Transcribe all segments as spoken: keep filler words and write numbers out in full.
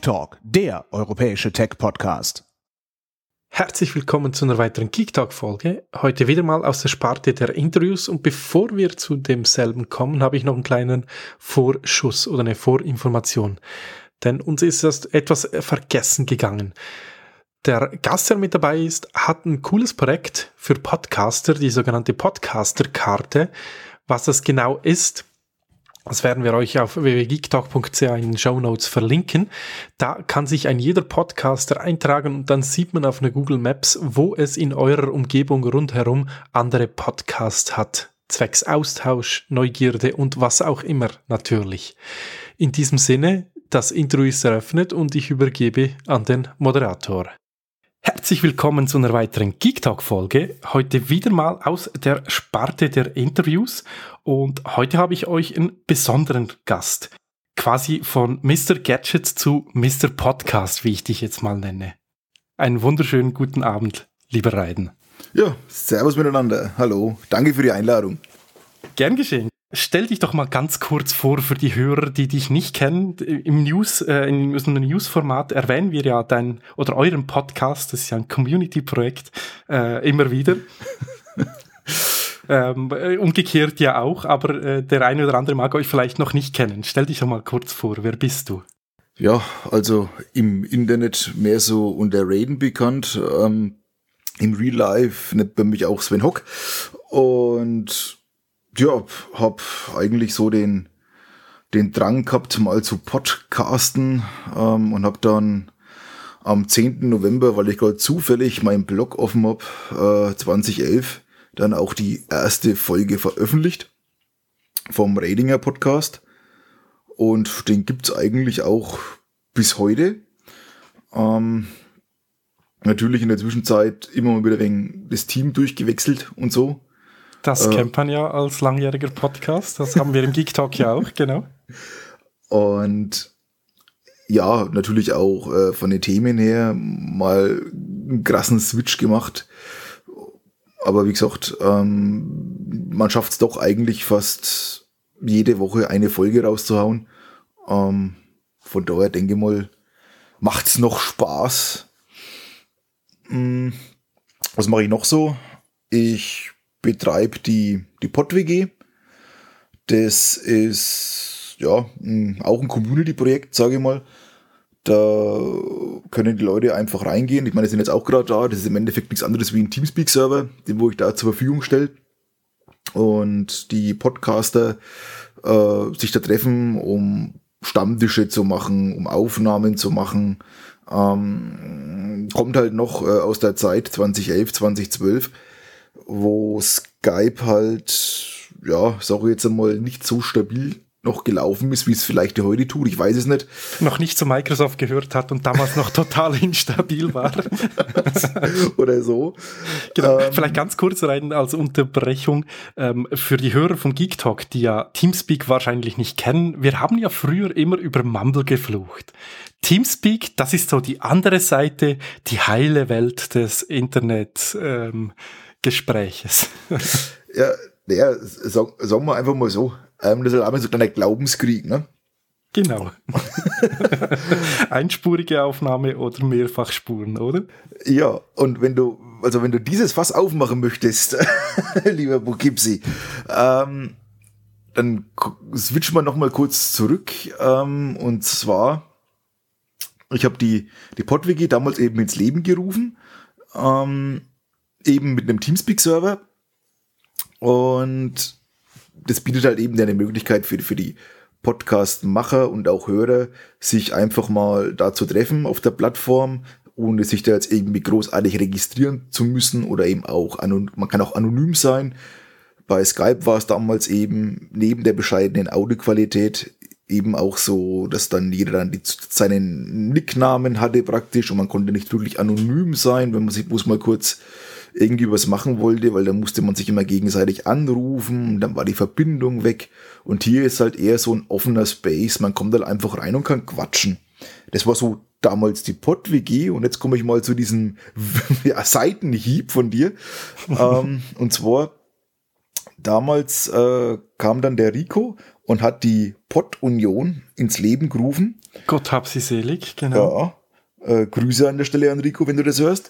Geek Talk, der europäische Tech-Podcast. Herzlich willkommen zu einer weiteren Geek Talk-Folge. Heute wieder mal aus der Sparte der Interviews. Und bevor wir zu demselben kommen, habe ich noch einen kleinen Vorschuss oder eine Vorinformation. Denn uns ist das etwas vergessen gegangen. Der Gast, der mit dabei ist, hat ein cooles Projekt für Podcaster, die sogenannte Podcaster-Karte. Was das genau ist, das werden wir euch auf w w w punkt geektalk punkt c h in den Shownotes verlinken. Da kann sich ein jeder Podcaster eintragen und dann sieht man auf einer Google Maps, wo es in eurer Umgebung rundherum andere Podcasts hat. Zwecks Austausch, Neugierde und was auch immer natürlich. In diesem Sinne, das Intro ist eröffnet und ich übergebe an den Moderator. Herzlich willkommen zu einer weiteren Geek Talk Folge. Heute wieder mal aus der Sparte der Interviews und heute habe ich euch einen besonderen Gast. Quasi von Mister Gadget zu Mister Podcast, wie ich dich jetzt mal nenne. Einen wunderschönen guten Abend, lieber Reiden. Ja, servus miteinander. Hallo, danke für die Einladung. Gern geschehen. Stell dich doch mal ganz kurz vor für die Hörer, die dich nicht kennen. Im News, äh, in unserem News-Format erwähnen wir ja dein oder euren Podcast, das ist ja ein Community-Projekt, äh, immer wieder. ähm, umgekehrt ja auch, aber äh, der eine oder andere mag euch vielleicht noch nicht kennen. Stell dich doch mal kurz vor, wer bist du? Ja, also im Internet mehr so unter Raiden bekannt. Ähm, im Real Life nennt man mich auch Sven Hock. Und ja, hab eigentlich so den, den Drang gehabt, mal zu podcasten ähm, und hab dann am zehnten November, weil ich gerade zufällig meinen Blog offen hab, äh, zwanzig elf, dann auch die erste Folge veröffentlicht vom Raidinger Podcast. Und den gibt's eigentlich auch bis heute. Ähm, natürlich in der Zwischenzeit immer mal wieder wegen das Team durchgewechselt und so. Das äh, kennt man ja als langjähriger Podcast. Das haben wir im Geek Talk ja auch, genau. Und ja, natürlich auch äh, von den Themen her mal einen krassen Switch gemacht. Aber wie gesagt, ähm, man schafft es doch eigentlich fast jede Woche eine Folge rauszuhauen. Ähm, von daher denke ich mal, macht's noch Spaß. Hm, was mache ich noch so? Ich betreibe die, die PodWG. Das ist ja auch ein Community-Projekt, sage ich mal. Da können die Leute einfach reingehen. Ich meine, die sind jetzt auch gerade da. Das ist im Endeffekt nichts anderes wie ein Teamspeak-Server, den wo ich da zur Verfügung stelle. Und die Podcaster äh, sich da treffen, um Stammtische zu machen, um Aufnahmen zu machen. Ähm, kommt halt noch äh, aus der Zeit zwanzig elf, zwanzig zwölf, wo Skype halt, ja, sag ich jetzt einmal, nicht so stabil noch gelaufen ist, wie es vielleicht heute tut. Ich weiß es nicht. Noch nicht zu Microsoft gehört hat und damals noch total instabil war. Oder so. Genau. Ähm, Vielleicht ganz kurz rein als Unterbrechung ähm, für die Hörer von Geek Talk, die ja Teamspeak wahrscheinlich nicht kennen. Wir haben ja früher immer über Mumble geflucht. Teamspeak, das ist so die andere Seite, die heile Welt des Internet ähm, Gespräches. ja, ja, sag, sagen wir einfach mal so, ähm, das ist halt auch so ein kleiner Glaubenskrieg, ne? Genau. Einspurige Aufnahme oder Mehrfachspuren, oder? Ja, und wenn du, also wenn du dieses Fass aufmachen möchtest, lieber Bukipsi, ähm, dann switchen wir nochmal kurz zurück, ähm, und zwar, ich habe die, die PodWG damals eben ins Leben gerufen, ähm, eben mit einem Teamspeak-Server, und das bietet halt eben eine Möglichkeit für, für die Podcast-Macher und auch Hörer, sich einfach mal da zu treffen auf der Plattform, ohne sich da jetzt irgendwie großartig registrieren zu müssen oder eben auch, anon- man kann auch anonym sein. Bei Skype war es damals eben neben der bescheidenen Audioqualität eben auch so, dass dann jeder dann die, seinen Nicknamen hatte praktisch und man konnte nicht wirklich anonym sein, wenn man sich bloß mal kurz irgendwie was machen wollte, weil dann musste man sich immer gegenseitig anrufen, dann war die Verbindung weg und hier ist halt eher so ein offener Space, man kommt halt einfach rein und kann quatschen. Das war so damals die PodWG und jetzt komme ich mal zu diesem ja, Seitenhieb von dir. ähm, und zwar damals äh, kam dann der Rico und hat die Pod-Union ins Leben gerufen. Gott hab sie selig, genau. Ja, äh, Grüße an der Stelle an Rico, wenn du das hörst.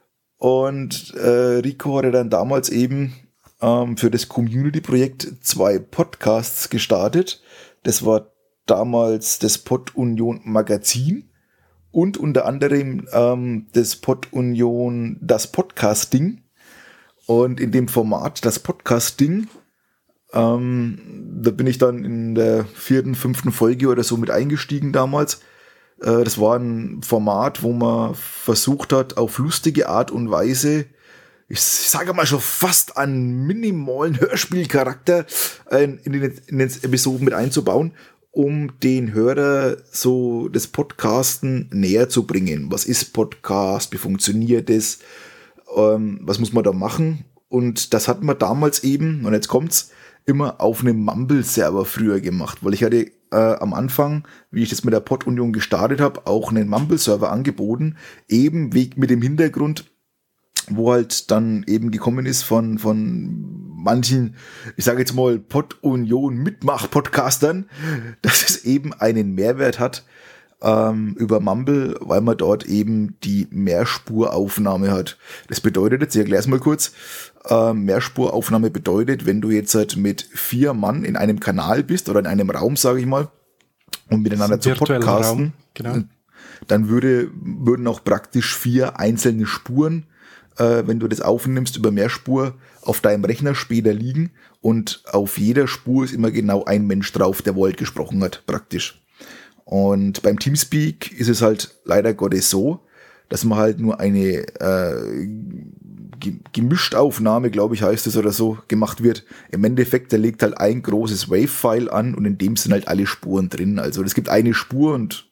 Und äh, Rico hatte dann damals eben ähm, für das Community-Projekt zwei Podcasts gestartet. Das war damals das Pod-Union Magazin und unter anderem ähm, das Pod-Union das Podcasting. Und in dem Format das Podcasting, ähm, da bin ich dann in der vierten, fünften Folge oder so mit eingestiegen damals. Äh, das war ein Format, wo man versucht hat, auf lustige Art und Weise, ich sage mal schon fast einen minimalen Hörspielcharakter äh, in, den, in den Episoden mit einzubauen, um den Hörer so das Podcasten näher zu bringen. Was ist Podcast? Wie funktioniert das? Ähm, was muss man da machen? Und das hat man damals eben, und jetzt kommt's, immer auf einem Mumble-Server früher gemacht, weil ich hatte äh, am Anfang, wie ich das mit der Pod-Union gestartet habe, auch einen Mumble-Server angeboten, eben weg mit dem Hintergrund, wo halt dann eben gekommen ist von, von manchen, ich sage jetzt mal Pod-Union-Mitmach-Podcastern, dass es eben einen Mehrwert hat, über Mumble, weil man dort eben die Mehrspuraufnahme hat. Das bedeutet jetzt, ich erkläre es mal kurz, äh, Mehrspuraufnahme bedeutet, wenn du jetzt halt mit vier Mann in einem Kanal bist oder in einem Raum, sage ich mal, und miteinander zu podcasten, Raum, genau. Dann würde, würden auch praktisch vier einzelne Spuren, äh, wenn du das aufnimmst über Mehrspur, auf deinem Rechner später liegen und auf jeder Spur ist immer genau ein Mensch drauf, der Wort gesprochen hat, praktisch. Und beim Teamspeak ist es halt leider Gottes so, dass man halt nur eine äh, Gemischt-Aufnahme, glaube ich, heißt es oder so, gemacht wird. Im Endeffekt, da legt halt ein großes Wave-File an und in dem sind halt alle Spuren drin. Also es gibt eine Spur und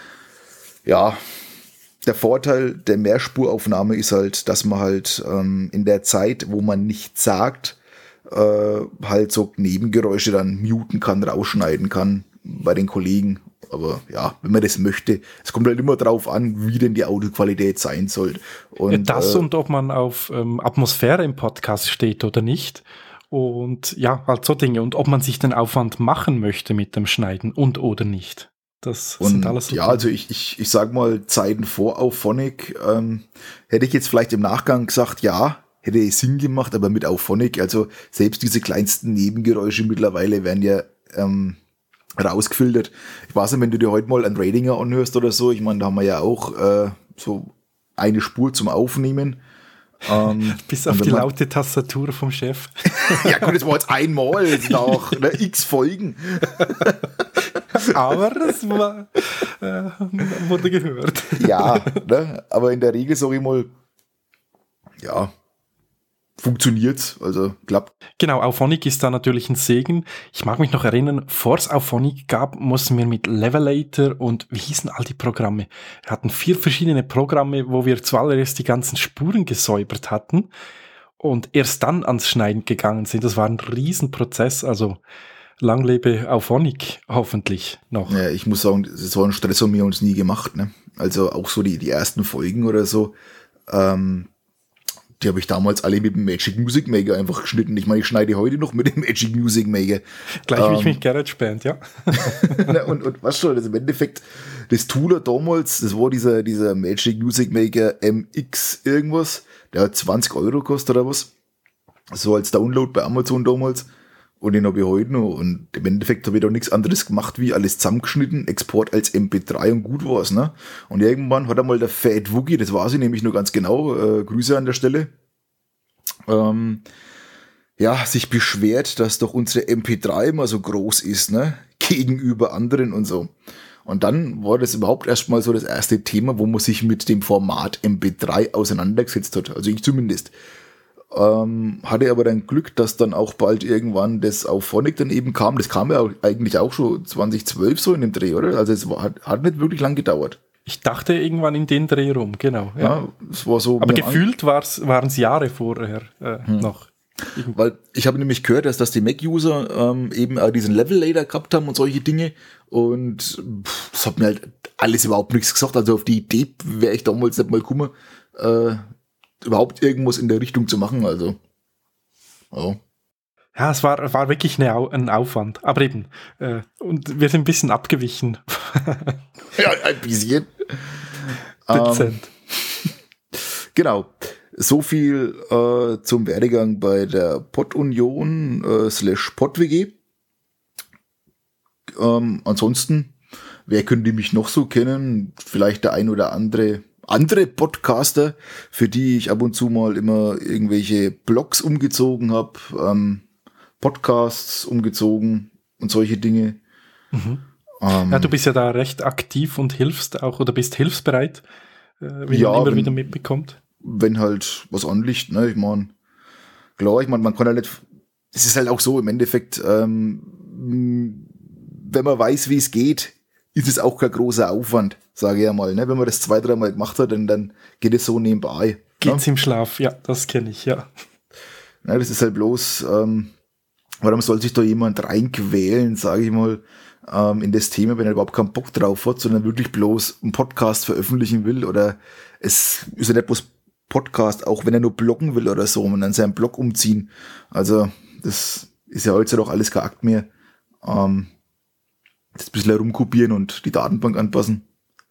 ja, der Vorteil der Mehrspuraufnahme ist halt, dass man halt ähm, in der Zeit, wo man nichts sagt, äh, halt so Nebengeräusche dann muten kann, rausschneiden kann bei den Kollegen. Aber ja, wenn man das möchte, es kommt halt immer drauf an, wie denn die Audioqualität sein soll. Und, ja, das äh, und ob man auf ähm, Atmosphäre im Podcast steht oder nicht. Und ja, halt so Dinge. Und ob man sich den Aufwand machen möchte mit dem Schneiden und oder nicht. Das und sind alles so ja, Dinge. also ich, ich, ich sag mal, Zeiten vor Auphonic, ähm, hätte ich jetzt vielleicht im Nachgang gesagt, ja, hätte es Sinn gemacht, aber mit Auphonic, also selbst diese kleinsten Nebengeräusche mittlerweile werden ja ähm, rausgefiltert. Ich weiß nicht, wenn du dir heute mal einen Ratinger anhörst oder so, ich meine, da haben wir ja auch äh, so eine Spur zum Aufnehmen. Ähm, Bis auf die man, laute Tastatur vom Chef. Ja gut, das war jetzt einmal, jetzt auch ne, x Folgen. Aber es war, äh, wurde gehört. Ja, ne, aber in der Regel, sag ich mal, ja, funktioniert, also klappt. Genau, Auphonic ist da natürlich ein Segen. Ich mag mich noch erinnern, vor es Auphonic gab, mussten wir mit Levelator und wie hießen all die Programme? Wir hatten vier verschiedene Programme, wo wir zuallererst die ganzen Spuren gesäubert hatten und erst dann ans Schneiden gegangen sind. Das war ein Riesenprozess, also lang lebe Auphonic, hoffentlich noch. Ja, ich muss sagen, so einen Stress haben wir uns nie gemacht, ne? Also auch so die, die ersten Folgen oder so, ähm, die habe ich damals alle mit dem Magic Music Maker einfach geschnitten. Ich meine, ich schneide heute noch mit dem Magic Music Maker. Gleich ähm, wie ich mich GarageBand, ja. und, und was schon, also im Endeffekt, das Tool damals, das war dieser, dieser Magic Music Maker M X irgendwas, der hat zwanzig Euro gekostet oder was. So als Download bei Amazon damals. Und den habe ich heute noch. Und im Endeffekt habe ich da nichts anderes gemacht, wie alles zusammengeschnitten, Export als M P drei und gut war's, ne? Und irgendwann hat einmal der Fat Wookie, das weiß ich nämlich nur ganz genau, äh, Grüße an der Stelle, ähm, ja, sich beschwert, dass doch unsere M P drei immer so groß ist, ne? Gegenüber anderen und so. Und dann war das überhaupt erstmal so das erste Thema, wo man sich mit dem Format M P drei auseinandergesetzt hat. Also ich zumindest. Ähm, hatte aber dann Glück, dass dann auch bald irgendwann das Auphonic dann eben kam. Das kam ja auch, eigentlich auch schon zwanzig zwölf so in dem Dreh, oder? Also es war, hat, hat nicht wirklich lang gedauert. Ich dachte irgendwann in den Dreh rum, genau. Ja, ja es war so. Aber gefühlt waren es Jahre vorher äh, hm. noch. Weil ich habe nämlich gehört, dass, dass die Mac-User ähm, eben auch diesen Level-Lader gehabt haben und solche Dinge. Und pff, das hat mir halt alles überhaupt nichts gesagt. Also auf die Idee wäre ich damals nicht mal gekommen, äh, überhaupt irgendwas in der Richtung zu machen, also ja. Ja, es war, war wirklich eine, Au- ein Aufwand. Aber eben, äh, und wir sind ein bisschen abgewichen. Ja, ein bisschen. Dezent. Ähm, genau. So viel äh, zum Werdegang bei der Pod-Union äh, slash Pod-W G. Ähm, ansonsten, wer könnte mich noch so kennen? Vielleicht der ein oder andere andere Podcaster, für die ich ab und zu mal immer irgendwelche Blogs umgezogen habe, ähm, Podcasts umgezogen und solche Dinge. Mhm. Ähm, Ja, du bist ja da recht aktiv und hilfst auch oder bist hilfsbereit, äh, wie Ja, man immer wenn- wieder mitbekommt. wenn halt was anliegt, ne, ich meine, klar, ich meine, man kann ja nicht, es ist halt auch so im Endeffekt, ähm, wenn man weiß, wie es geht, ist es auch kein großer Aufwand, sage ich ja mal, ne, wenn man das zwei, dreimal gemacht hat, dann, dann geht es so nebenbei. Geht's im Schlaf, ja, das kenne ich, ja. Ne, das ist halt bloß, ähm, warum soll sich da jemand reinquälen, sage ich mal, ähm, in das Thema, wenn er überhaupt keinen Bock drauf hat, sondern wirklich bloß einen Podcast veröffentlichen will oder es ist ja nicht bloß Podcast, auch wenn er nur bloggen will oder so und dann seinen Blog umziehen. Also das ist ja heutzutage auch alles kein Akt mehr. Ähm, das ein bisschen herumkopieren und die Datenbank anpassen.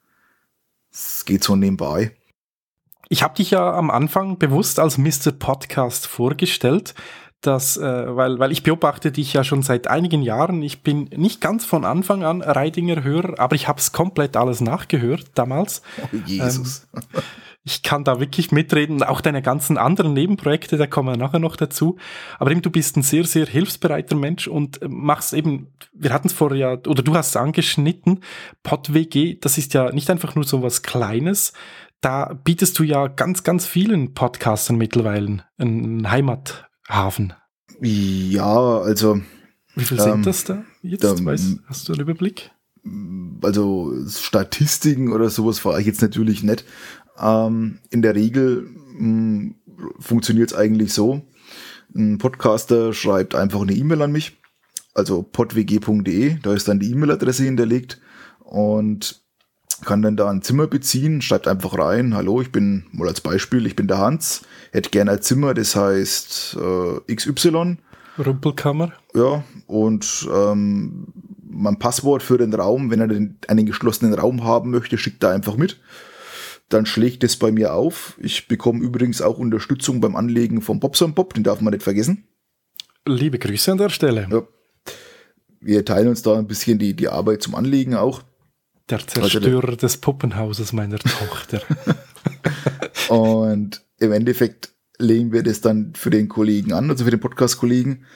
Das geht so nebenbei. Ich habe dich ja am Anfang bewusst als Mister Podcast vorgestellt, dass, äh, weil, weil ich beobachte dich ja schon seit einigen Jahren. Ich bin nicht ganz von Anfang an Reidinger-Hörer, aber ich habe es komplett alles nachgehört damals. Oh, Jesus. Ähm, ich kann da wirklich mitreden, auch deine ganzen anderen Nebenprojekte, da kommen wir nachher noch dazu. Aber eben, du bist ein sehr, sehr hilfsbereiter Mensch und machst eben, wir hatten es vorher ja, oder du hast es angeschnitten, Pod-W G, das ist ja nicht einfach nur so was Kleines, da bietest du ja ganz, ganz vielen Podcastern mittlerweile einen Heimathafen. Ja, also Wie viel Ähm, sind das da jetzt? da- Weißt, hast du einen Überblick? also Statistiken oder sowas fahre ich jetzt natürlich nicht. Ähm, in der Regel funktioniert es eigentlich so. Ein Podcaster schreibt einfach eine E-Mail an mich, also pod w g punkt d e, da ist dann die E-Mail-Adresse hinterlegt und kann dann da ein Zimmer beziehen, schreibt einfach rein, hallo, ich bin, mal als Beispiel, ich bin der Hans, hätte gerne ein Zimmer, das heißt äh, X Y. Rumpelkammer? Ja, und ähm, mein Passwort für den Raum, wenn er den, einen geschlossenen Raum haben möchte, schickt er einfach mit. Dann schlägt es bei mir auf. Ich bekomme übrigens auch Unterstützung beim Anlegen vom Bobson Bob, den darf man nicht vergessen. Liebe Grüße an der Stelle. Ja. Wir teilen uns da ein bisschen die, die Arbeit zum Anlegen auch. Der Zerstörer des Puppenhauses meiner Tochter. Und im Endeffekt legen wir das dann für den Kollegen an, also für den Podcast-Kollegen.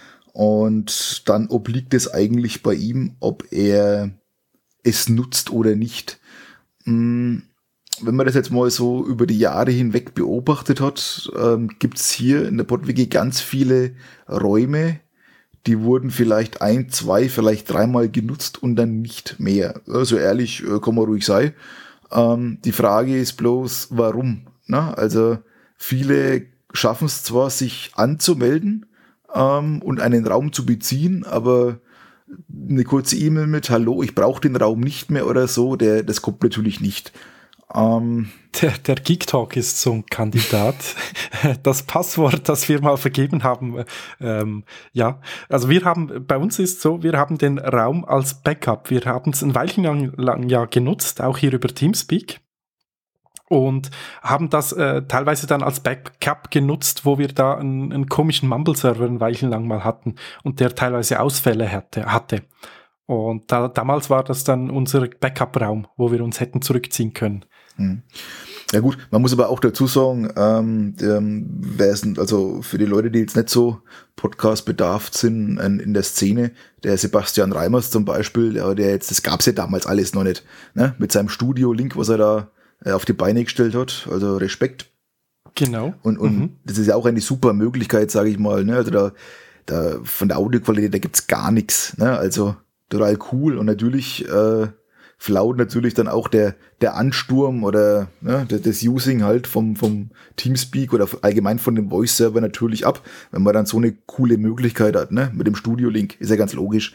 Und dann obliegt es eigentlich bei ihm, ob er es nutzt oder nicht. Hm, wenn man das jetzt mal so über die Jahre hinweg beobachtet hat, ähm, gibt es hier in der Pod-W G ganz viele Räume, die wurden vielleicht ein, zwei, vielleicht dreimal genutzt und dann nicht mehr. So ehrlich äh, kann man ruhig sein. Ähm, die Frage ist bloß, warum? Na, also viele schaffen es zwar, sich anzumelden ähm, und einen Raum zu beziehen, aber eine kurze E-Mail mit Hallo, ich brauche den Raum nicht mehr oder so, der, das kommt natürlich nicht. Ähm, Der, der Geek Talk ist so ein Kandidat. Das Passwort, das wir mal vergeben haben, ähm, ja, also wir haben, bei uns ist so, wir haben den Raum als Backup. Wir haben es ein Weilchen lang, lang ja genutzt, auch hier über Teamspeak. Und haben das äh, teilweise dann als Backup genutzt, wo wir da einen, einen komischen Mumble-Server ein Weilchen lang mal hatten und der teilweise Ausfälle hatte. hatte. Und da, damals war das dann unser Backup-Raum, wo wir uns hätten zurückziehen können. Hm. Ja gut, man muss aber auch dazu sagen, ähm, ähm, wer ist, also für die Leute, die jetzt nicht so Podcast-bedarft sind in, in der Szene, der Sebastian Reimers zum Beispiel, der, der jetzt, das gab's ja damals alles noch nicht, ne? Mit seinem Studio-Link, was er da äh, auf die Beine gestellt hat, also Respekt. Genau. Und, und mhm. das ist ja auch eine super Möglichkeit, sage ich mal, ne? Also da, da von der Audioqualität, da gibt's gar nichts, ne? Also total cool und natürlich äh, flaut natürlich dann auch der der Ansturm oder ne, das Using halt vom vom Teamspeak oder allgemein von dem Voice-Server natürlich ab, wenn man dann so eine coole Möglichkeit hat, ne, mit dem Studio-Link, ist ja ganz logisch.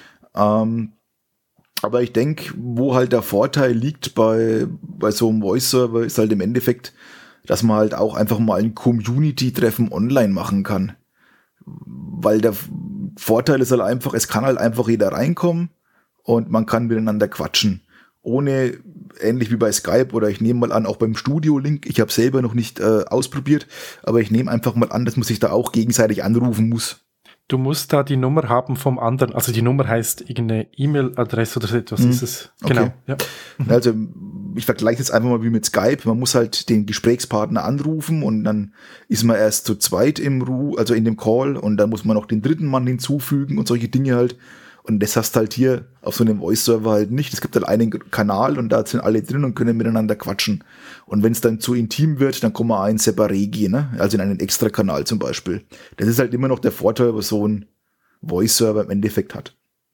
Ähm, aber ich denke, wo halt der Vorteil liegt bei bei so einem Voice-Server, ist halt im Endeffekt, dass man halt auch einfach mal ein Community-Treffen online machen kann. weil der Vorteil ist halt einfach, es kann halt einfach jeder reinkommen und man kann miteinander quatschen. Ohne, ähnlich wie bei Skype oder ich nehme mal an, auch beim Studio-Link, ich habe selber noch nicht äh, ausprobiert, aber ich nehme einfach mal an, dass man sich da auch gegenseitig anrufen muss. Du musst da die Nummer haben vom anderen, also die Nummer heißt irgendeine E-Mail-Adresse oder so etwas, hm. ist es. Genau. Okay. Ja. Also ich vergleiche jetzt einfach mal wie mit Skype, man muss halt den Gesprächspartner anrufen und dann ist man erst zu zweit im Ru, also in dem Call und dann muss man noch den dritten Mann hinzufügen und solche Dinge halt. Und das hast halt hier auf so einem Voice-Server halt nicht. Es gibt halt einen Kanal und da sind alle drin und können miteinander quatschen. Und wenn es dann zu intim wird, dann kommen wir ein separé gehen, ne? Also in einen extra Kanal zum Beispiel. Das ist halt immer noch der Vorteil, was so ein Voice-Server im Endeffekt hat.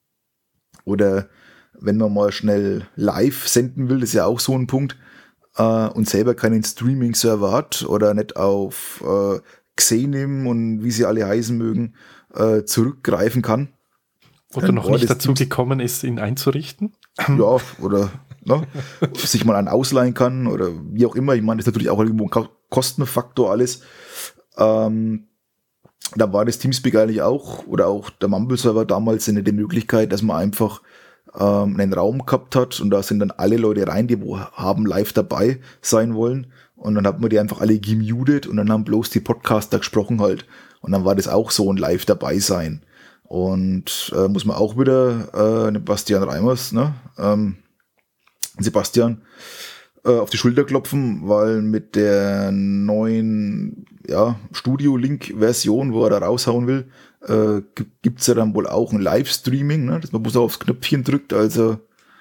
Oder wenn man mal schnell live senden will, das ist ja auch so ein Punkt, äh, und selber keinen Streaming-Server hat oder nicht auf äh, Xenim und wie sie alle heißen mögen, äh, zurückgreifen kann. Oder noch nicht dazu gekommen ist, ihn einzurichten. Ja, oder ne, sich mal einen ausleihen kann oder wie auch immer. Ich meine, das ist natürlich auch irgendwo ein Kostenfaktor alles. Ähm, da war das Teamspeak eigentlich auch, oder auch der Mumble-Server damals eine die Möglichkeit, dass man einfach ähm, einen Raum gehabt hat und da sind dann alle Leute rein, die wo haben live dabei sein wollen. Und dann hat man die einfach alle gemutet und dann haben bloß die Podcaster gesprochen halt. Und dann war das auch so ein Live dabei sein. Und äh, muss man auch wieder äh, Bastian Reimers, ne, ähm, Sebastian, äh, auf die Schulter klopfen, weil mit der neuen ja, Studio-Link-Version, wo er da raushauen will, äh, gibt es ja dann wohl auch ein Livestreaming, ne, dass man bloß aufs Knöpfchen drückt. Also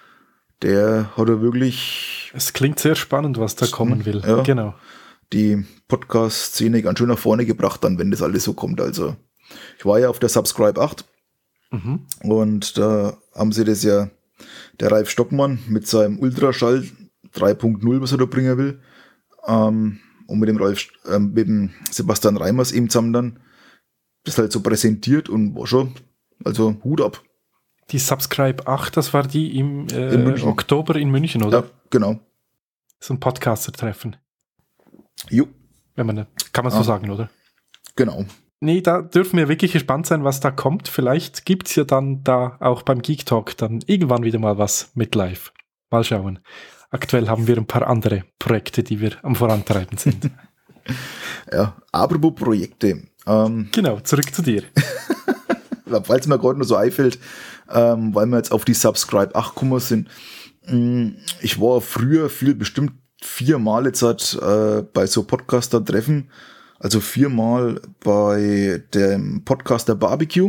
der hat er wirklich... Es klingt sehr spannend, was da kommen will. Ja, genau. Die Podcast-Szene ganz schön nach vorne gebracht dann, wenn das alles so kommt. Also ich war ja auf der Subscribe acht mhm. und da haben sie das ja, der Ralf Stockmann mit seinem Ultraschall drei Punkt null, was er da bringen will, ähm, und mit dem Ralf, äh, mit dem Sebastian Reimers eben zusammen dann das halt so präsentiert und war schon, also Hut ab. Die Subscribe acht, das war die im äh, in Oktober in München, oder? Ja, genau. So ein Podcaster-Treffen. Jo. Wenn man, kann man so ah. sagen, oder? Genau. Nee, da dürfen wir wirklich gespannt sein, was da kommt. Vielleicht gibt es ja dann da auch beim Geek Talk dann irgendwann wieder mal was mit live. Mal schauen. Aktuell haben wir ein paar andere Projekte, die wir am Vorantreiben sind. Ja, apropos Projekte. Ähm, genau, zurück zu dir. Weil es mir gerade nur so einfällt, ähm, weil wir jetzt auf die Subscribe acht gekommen sind. Ich war früher viel, bestimmt viermal jetzt halt, äh, bei so Podcaster-Treffen. Also viermal bei dem Podcaster Barbecue.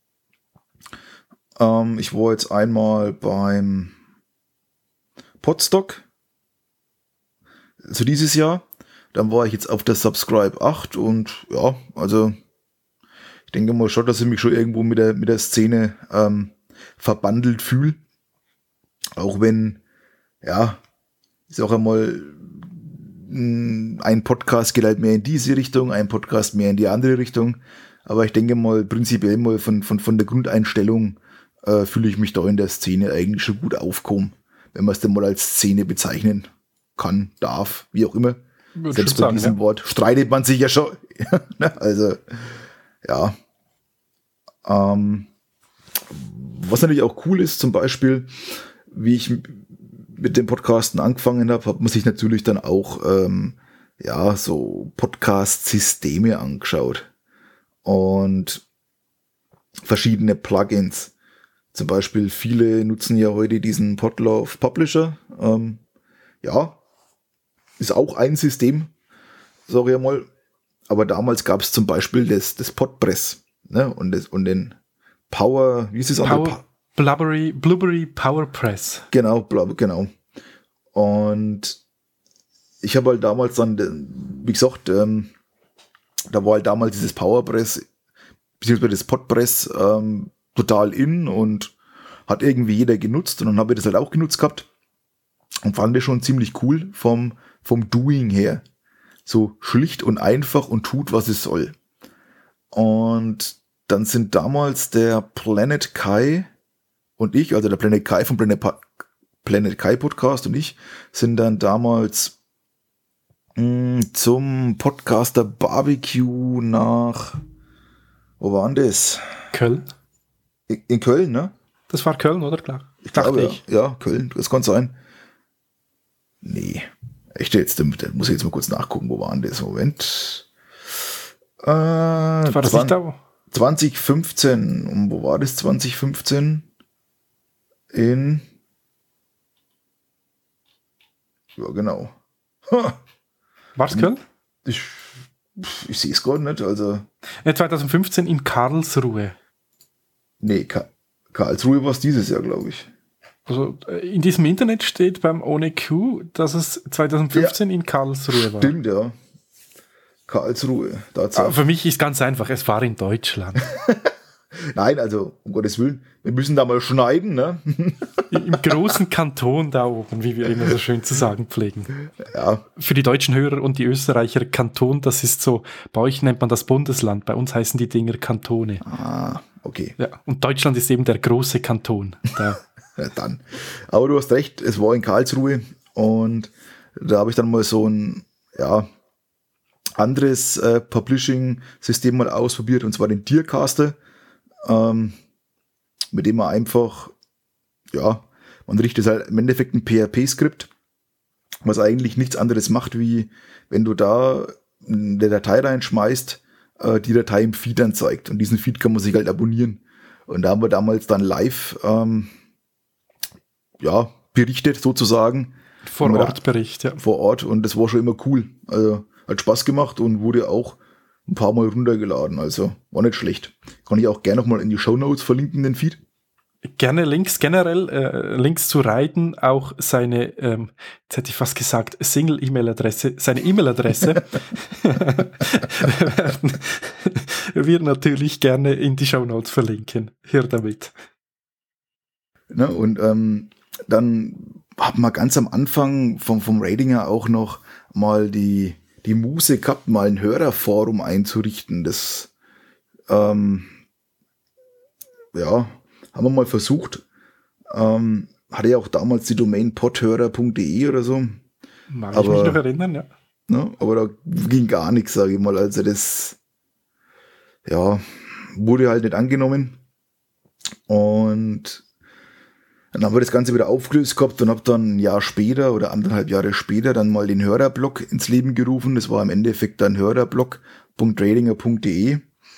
Ähm, ich war jetzt einmal beim Podstock. Also dieses Jahr. Dann war ich jetzt auf der Subscribe acht und ja, also ich denke mal schon, dass ich mich schon irgendwo mit der, mit der Szene ähm, verbandelt fühle. Auch wenn, ja, ich sag einmal, ein Podcast geht halt mehr in diese Richtung, ein Podcast mehr in die andere Richtung. Aber ich denke mal, prinzipiell mal von, von, von der Grundeinstellung äh, fühle ich mich da in der Szene eigentlich schon gut aufkommen. Wenn man es denn mal als Szene bezeichnen kann, darf, wie auch immer. Würde Selbst bei sagen, diesem ja. Wort streitet man sich ja schon. Also, ja. Ähm, was natürlich auch cool ist, zum Beispiel, wie ich mit dem Podcasten angefangen habe, hat man sich natürlich dann auch ähm, ja so Podcast-Systeme angeschaut und verschiedene Plugins. Zum Beispiel viele nutzen ja heute diesen Podlove Publisher. Ähm, ja, ist auch ein System, sag ich mal. Aber damals gab es zum Beispiel das, das Podpress, ne? Und, das, und den Power, wie ist es Power, Blueberry, Blueberry PowerPress. Genau, blub, genau. Und ich habe halt damals dann, wie gesagt, ähm, da war halt damals dieses PowerPress, beziehungsweise das Podpress ähm, total in und hat irgendwie jeder genutzt und dann habe ich das halt auch genutzt gehabt und fand das schon ziemlich cool vom, vom Doing her. So schlicht und einfach und tut, was es soll. Und dann sind damals der Planet Kai und ich, also der Planet Kai vom Planet, pa- Planet Kai Podcast und ich, sind dann damals mh, zum Podcaster Barbecue nach, Wo war denn das? Köln. In, in Köln, ne? Das war Köln, oder? Klar. Ich glaube, ja. Ich. ja, Köln, das kann sein. Nee. Echt jetzt, da muss ich jetzt mal kurz nachgucken, wo war denn das? Moment. Äh, war das zwanzig, nicht da? zwanzig fünfzehn. Und wo war das zwanzig fünfzehn? In. Ja, genau. Ha. War es Köln? Ich, ich sehe es gar nicht. Also. Ja, zwanzig fünfzehn in Karlsruhe. Nee, Ka- Karlsruhe war es dieses Jahr, glaube ich. Also in diesem Internet steht beim Ohne Q, dass es zwanzig fünfzehn ja. in Karlsruhe war. Stimmt, ja. Karlsruhe. Aber für mich ist ganz einfach, es war in Deutschland. Nein, also um Gottes Willen, wir müssen da mal schneiden, ne? Im großen Kanton da oben, wie wir immer so schön zu sagen pflegen. Ja. Für die deutschen Hörer und die Österreicher, Kanton, das ist so, bei euch nennt man das Bundesland, bei uns heißen die Dinger Kantone. Ah, okay. Ja, und Deutschland ist eben der große Kanton. Da. Ja, dann. Aber du hast recht, es war in Karlsruhe und da habe ich dann mal so ein, ja, anderes äh, Publishing-System mal ausprobiert, und zwar den Tiercaster, ähm, mit dem man einfach, ja, man richtet halt im Endeffekt ein P H P-Skript, was eigentlich nichts anderes macht, wie wenn du da eine Datei reinschmeißt, äh, die Datei im Feed anzeigt, und diesen Feed kann man sich halt abonnieren. Und da haben wir damals dann live ähm, ja, berichtet sozusagen. Vor Ort Bericht, ja. Vor Ort, und das war schon immer cool. Also hat Spaß gemacht und wurde auch ein paar Mal runtergeladen, also war nicht schlecht. Kann ich auch gerne nochmal in die Shownotes verlinken, den Feed. Gerne Links, generell äh, Links zu Raiden, auch seine, ähm, jetzt hätte ich fast gesagt, Single-E-Mail-Adresse, seine E-Mail-Adresse werden wir natürlich gerne in die Shownotes verlinken. Hier damit. Ne, und ähm, dann hat man ganz am Anfang vom, vom Raidinger auch noch mal die, die Muße gehabt, mal ein Hörerforum einzurichten. Das ähm, ja, haben wir mal versucht. Ähm, hatte ja auch damals die Domain podhörer punkt de oder so. Mag aber, ich mich noch erinnern, ja. Ne, aber da ging gar nichts, sage ich mal. Also das ja, wurde halt nicht angenommen. Und dann haben wir das Ganze wieder aufgelöst gehabt und habe dann ein Jahr später oder anderthalb Jahre später dann mal den Hörerblog ins Leben gerufen. Das war im Endeffekt dann hörerblog punkt raidinger punkt de,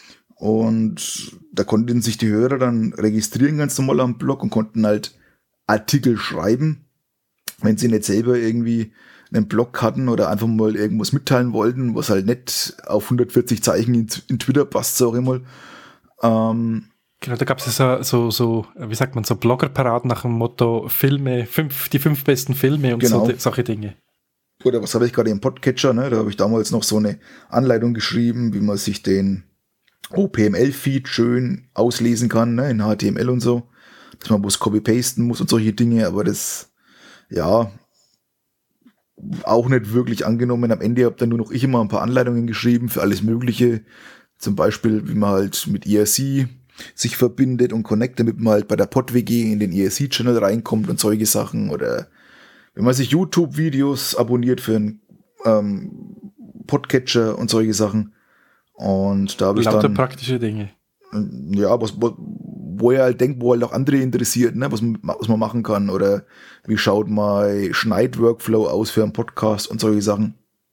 und da konnten sich die Hörer dann registrieren ganz normal am Blog und konnten halt Artikel schreiben, wenn sie nicht selber irgendwie einen Blog hatten oder einfach mal irgendwas mitteilen wollten, was halt nicht auf hundertvierzig Zeichen in, in Twitter passt, sag ich mal. Ähm, Genau, da gab es ja so, so, wie sagt man, so Bloggerparaden nach dem Motto Filme, fünf, die fünf besten Filme und genau. so, solche Dinge. Oder was habe ich gerade im Podcatcher, ne? Da habe ich damals noch so eine Anleitung geschrieben, wie man sich den O P M L-Feed schön auslesen kann, ne? In H T M L und so. Dass man bloß copy-pasten muss und solche Dinge, aber das, ja, auch nicht wirklich angenommen. Am Ende habe dann nur noch ich immer ein paar Anleitungen geschrieben für alles Mögliche. Zum Beispiel, wie man halt mit I R C sich verbindet und connectet, damit man halt bei der Pod-W G in den I R C-Channel reinkommt und solche Sachen. Oder wenn man sich YouTube-Videos abonniert für einen ähm, Podcatcher und solche Sachen. Und da habe ich Lauter dann praktische Dinge. Ja, was, wo er halt denkt, wo halt auch andere interessiert, ne, was man, was man machen kann. Oder wie schaut mein Schneid-Workflow aus für einen Podcast und solche Sachen.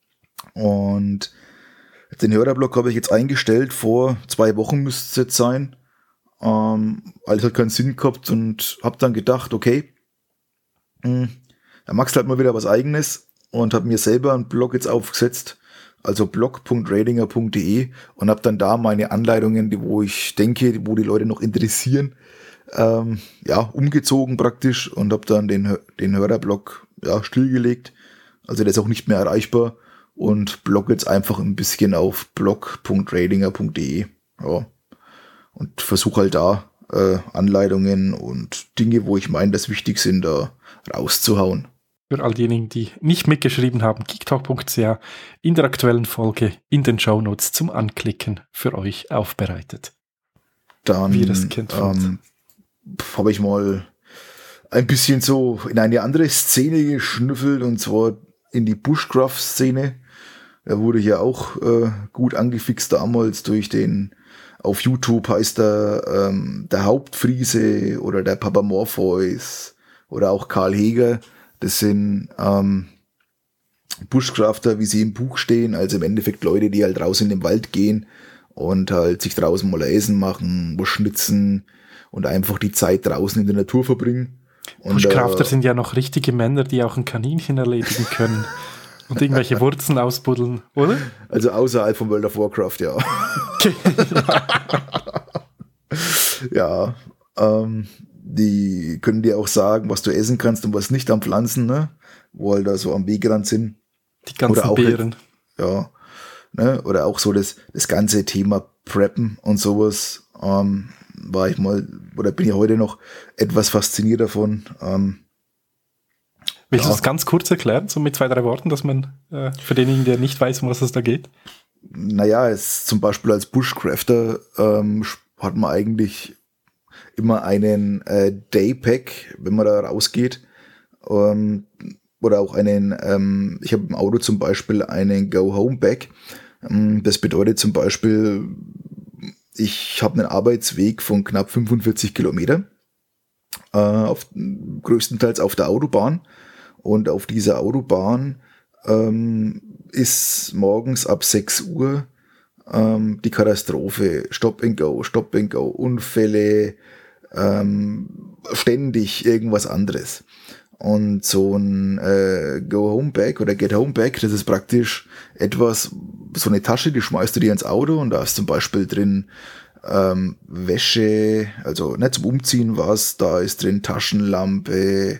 Und den Hörerblog habe ich jetzt eingestellt, vor zwei Wochen müsste es jetzt sein. Ähm, alles hat keinen Sinn gehabt und habe dann gedacht, okay, mh, da machst du halt mal wieder was Eigenes, und habe mir selber einen Blog jetzt aufgesetzt, also blog punkt raidinger punkt de, und habe dann da meine Anleitungen, die, wo ich denke, wo die Leute noch interessieren, ähm, ja, umgezogen praktisch, und habe dann den, den Hörerblog ja, stillgelegt. Also der ist auch nicht mehr erreichbar, und blog jetzt einfach ein bisschen auf blog punkt raidinger punkt de. Ja. Und versuche halt da äh, Anleitungen und Dinge, wo ich meine, dass wichtig sind, da rauszuhauen. Für all diejenigen, die nicht mitgeschrieben haben, geektalk punkt c h in der aktuellen Folge in den Shownotes zum Anklicken für euch aufbereitet. Dann wie ihr das kennt, ähm, habe ich mal ein bisschen so in eine andere Szene geschnüffelt, und zwar in die Bushcraft-Szene. Er wurde hier auch äh, gut angefixt damals durch den auf YouTube heißt er ähm, der Hauptfriese oder der Papa Morpheus oder auch Karl Heger. Das sind ähm, Bushcrafter, wie sie im Buch stehen, also im Endeffekt Leute, die halt raus in den Wald gehen und halt sich draußen mal Essen machen, was schnitzen und einfach die Zeit draußen in der Natur verbringen. Und, Bushcrafter äh, sind ja noch richtige Männer, die auch ein Kaninchen erledigen können und irgendwelche Wurzeln ausbuddeln, oder? Also außerhalb von World of Warcraft, ja. Ja, ähm, die können dir auch sagen, was du essen kannst und was nicht an Pflanzen, ne? Wo halt da so am Wegrand sind. Die ganzen Oder auch Beeren. Ja, ne? Oder auch so das, das ganze Thema Preppen und sowas, ähm, war ich mal, oder bin ich heute noch etwas fasziniert davon. Ähm, Willst ja. du das ganz kurz erklären, so mit zwei, drei Worten, dass man äh, für denjenigen, der nicht weiß, um was es da geht? Naja, es zum Beispiel als Bushcrafter ähm, hat man eigentlich immer einen äh, Daypack, wenn man da rausgeht. Ähm, oder auch einen, ähm, ich habe im Auto zum Beispiel einen Go-Home-Bag. Ähm, das bedeutet zum Beispiel, ich habe einen Arbeitsweg von knapp fünfundvierzig Kilometer, äh, auf, größtenteils auf der Autobahn. Und auf dieser Autobahn ähm, ist morgens ab sechs Uhr ähm, die Katastrophe. Stop and go, stop and go, Unfälle, ähm, ständig irgendwas anderes. Und so ein äh, Go-Home-Bag oder Get-Home-Bag, das ist praktisch etwas, so eine Tasche, die schmeißt du dir ins Auto und da ist zum Beispiel drin ähm, Wäsche, also nicht zum Umziehen was, da ist drin Taschenlampe,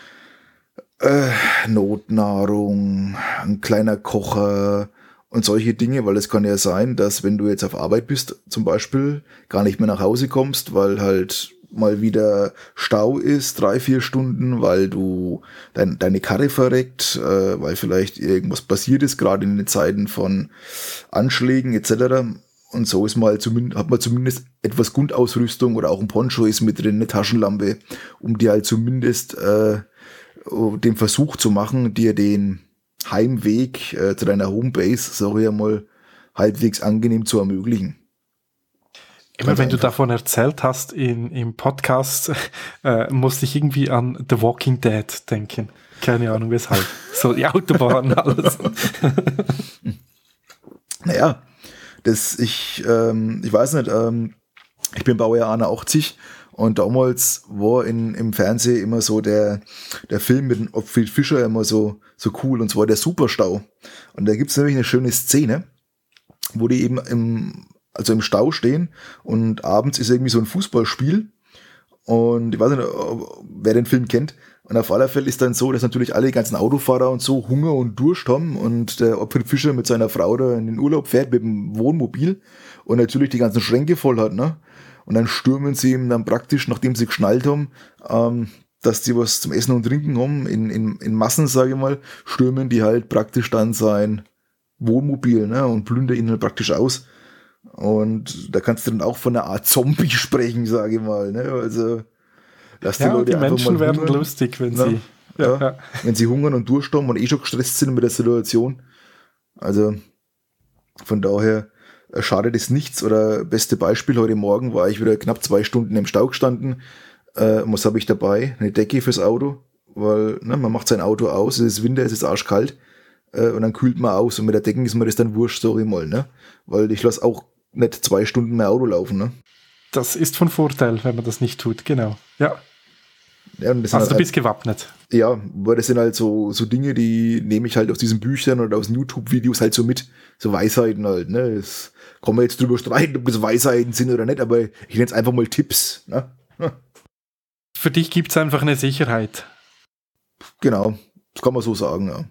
äh, Notnahrung, ein kleiner Kocher und solche Dinge, weil es kann ja sein, dass wenn du jetzt auf Arbeit bist, zum Beispiel, gar nicht mehr nach Hause kommst, weil halt mal wieder Stau ist, drei, vier Stunden, weil du dein, deine Karre verreckt, äh, weil vielleicht irgendwas passiert ist, gerade in den Zeiten von Anschlägen et cetera. Und so ist mal zumindest, hat man zumindest etwas Grundausrüstung oder auch ein Poncho ist mit drin, eine Taschenlampe, um dir halt zumindest äh, den Versuch zu machen, dir den Heimweg äh, zu deiner Homebase, sag ich ja mal, halbwegs angenehm zu ermöglichen. Immer Ganz wenn einfach. Du davon erzählt hast in, im Podcast, äh, musste ich irgendwie an The Walking Dead denken. Keine Ahnung weshalb. So die Autobahn, alles. Naja, das, ich, ähm, ich weiß nicht, ähm, ich bin Baujahr einundachtzig und damals war in, im Fernsehen immer so der, der Film mit dem Ottfried Fischer immer so, so cool, und zwar der Superstau. Und da gibt es nämlich eine schöne Szene, wo die eben im, also im Stau stehen und abends ist irgendwie so ein Fußballspiel und ich weiß nicht, wer den Film kennt. Und auf alle Fälle ist dann so, dass natürlich alle ganzen Autofahrer und so Hunger und Durst haben und der Ottfried Fischer mit seiner Frau da in den Urlaub fährt mit dem Wohnmobil und natürlich die ganzen Schränke voll hat, ne? Und dann stürmen sie ihm dann praktisch, nachdem sie geschnallt haben, ähm, dass die was zum Essen und Trinken haben, in, in, in Massen, sage ich mal, stürmen die halt praktisch dann sein Wohnmobil, ne? Und plündern ihn halt praktisch aus. Und da kannst du dann auch von einer Art Zombie sprechen, sage ich mal, ne? Also lass die ja, Leute die einfach Menschen mal werden hungern, lustig, wenn ne? sie ja, ja, ja. wenn sie hungern und Durst haben und eh schon gestresst sind mit der Situation. Also von daher schadet es nichts. Oder beste Beispiel, heute Morgen war ich wieder knapp zwei Stunden im Stau gestanden. Äh, was habe ich dabei? Eine Decke fürs Auto, weil ne, man macht sein Auto aus, es ist Winter, es ist arschkalt äh, und dann kühlt man aus und mit der Decke ist mir das dann wurscht, so mal, ne? Weil ich lasse auch nicht zwei Stunden mehr Auto laufen, ne? Das ist von Vorteil, wenn man das nicht tut, genau. Ja. Ja, und das also halt, du bist gewappnet. Ja, weil das sind halt so, so Dinge, die nehme ich halt aus diesen Büchern oder aus den YouTube-Videos halt so mit. So Weisheiten halt, ne? Das kann man jetzt drüber streiten, ob das Weisheiten sind oder nicht, aber ich nenne es einfach mal Tipps, ne? Hm. Für dich gibt es einfach eine Sicherheit. Genau, das kann man so sagen, ja.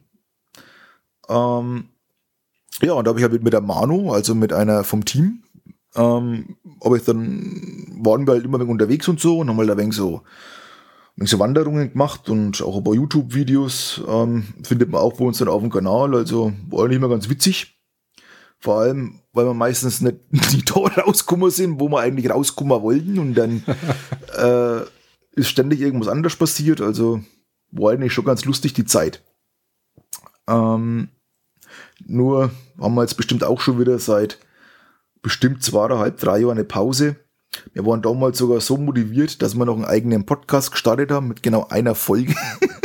Ähm, ja, und da habe ich halt mit, mit der Manu, also mit einer vom Team, ähm, aber ich dann waren wir halt immer ein wenig unterwegs und so und haben halt ein wenig so so Wanderungen gemacht und auch ein paar YouTube-Videos ähm, findet man auch bei uns dann auf dem Kanal, also war eigentlich immer ganz witzig. Vor allem, weil wir meistens nicht die da rauskommen sind, wo wir eigentlich rauskommen wollten und dann äh, ist ständig irgendwas anderes passiert, also war eigentlich schon ganz lustig die Zeit. Ähm, nur haben wir jetzt bestimmt auch schon wieder seit bestimmt zweieinhalb, drei Jahre eine Pause. Wir waren damals sogar so motiviert, dass wir noch einen eigenen Podcast gestartet haben mit genau einer Folge.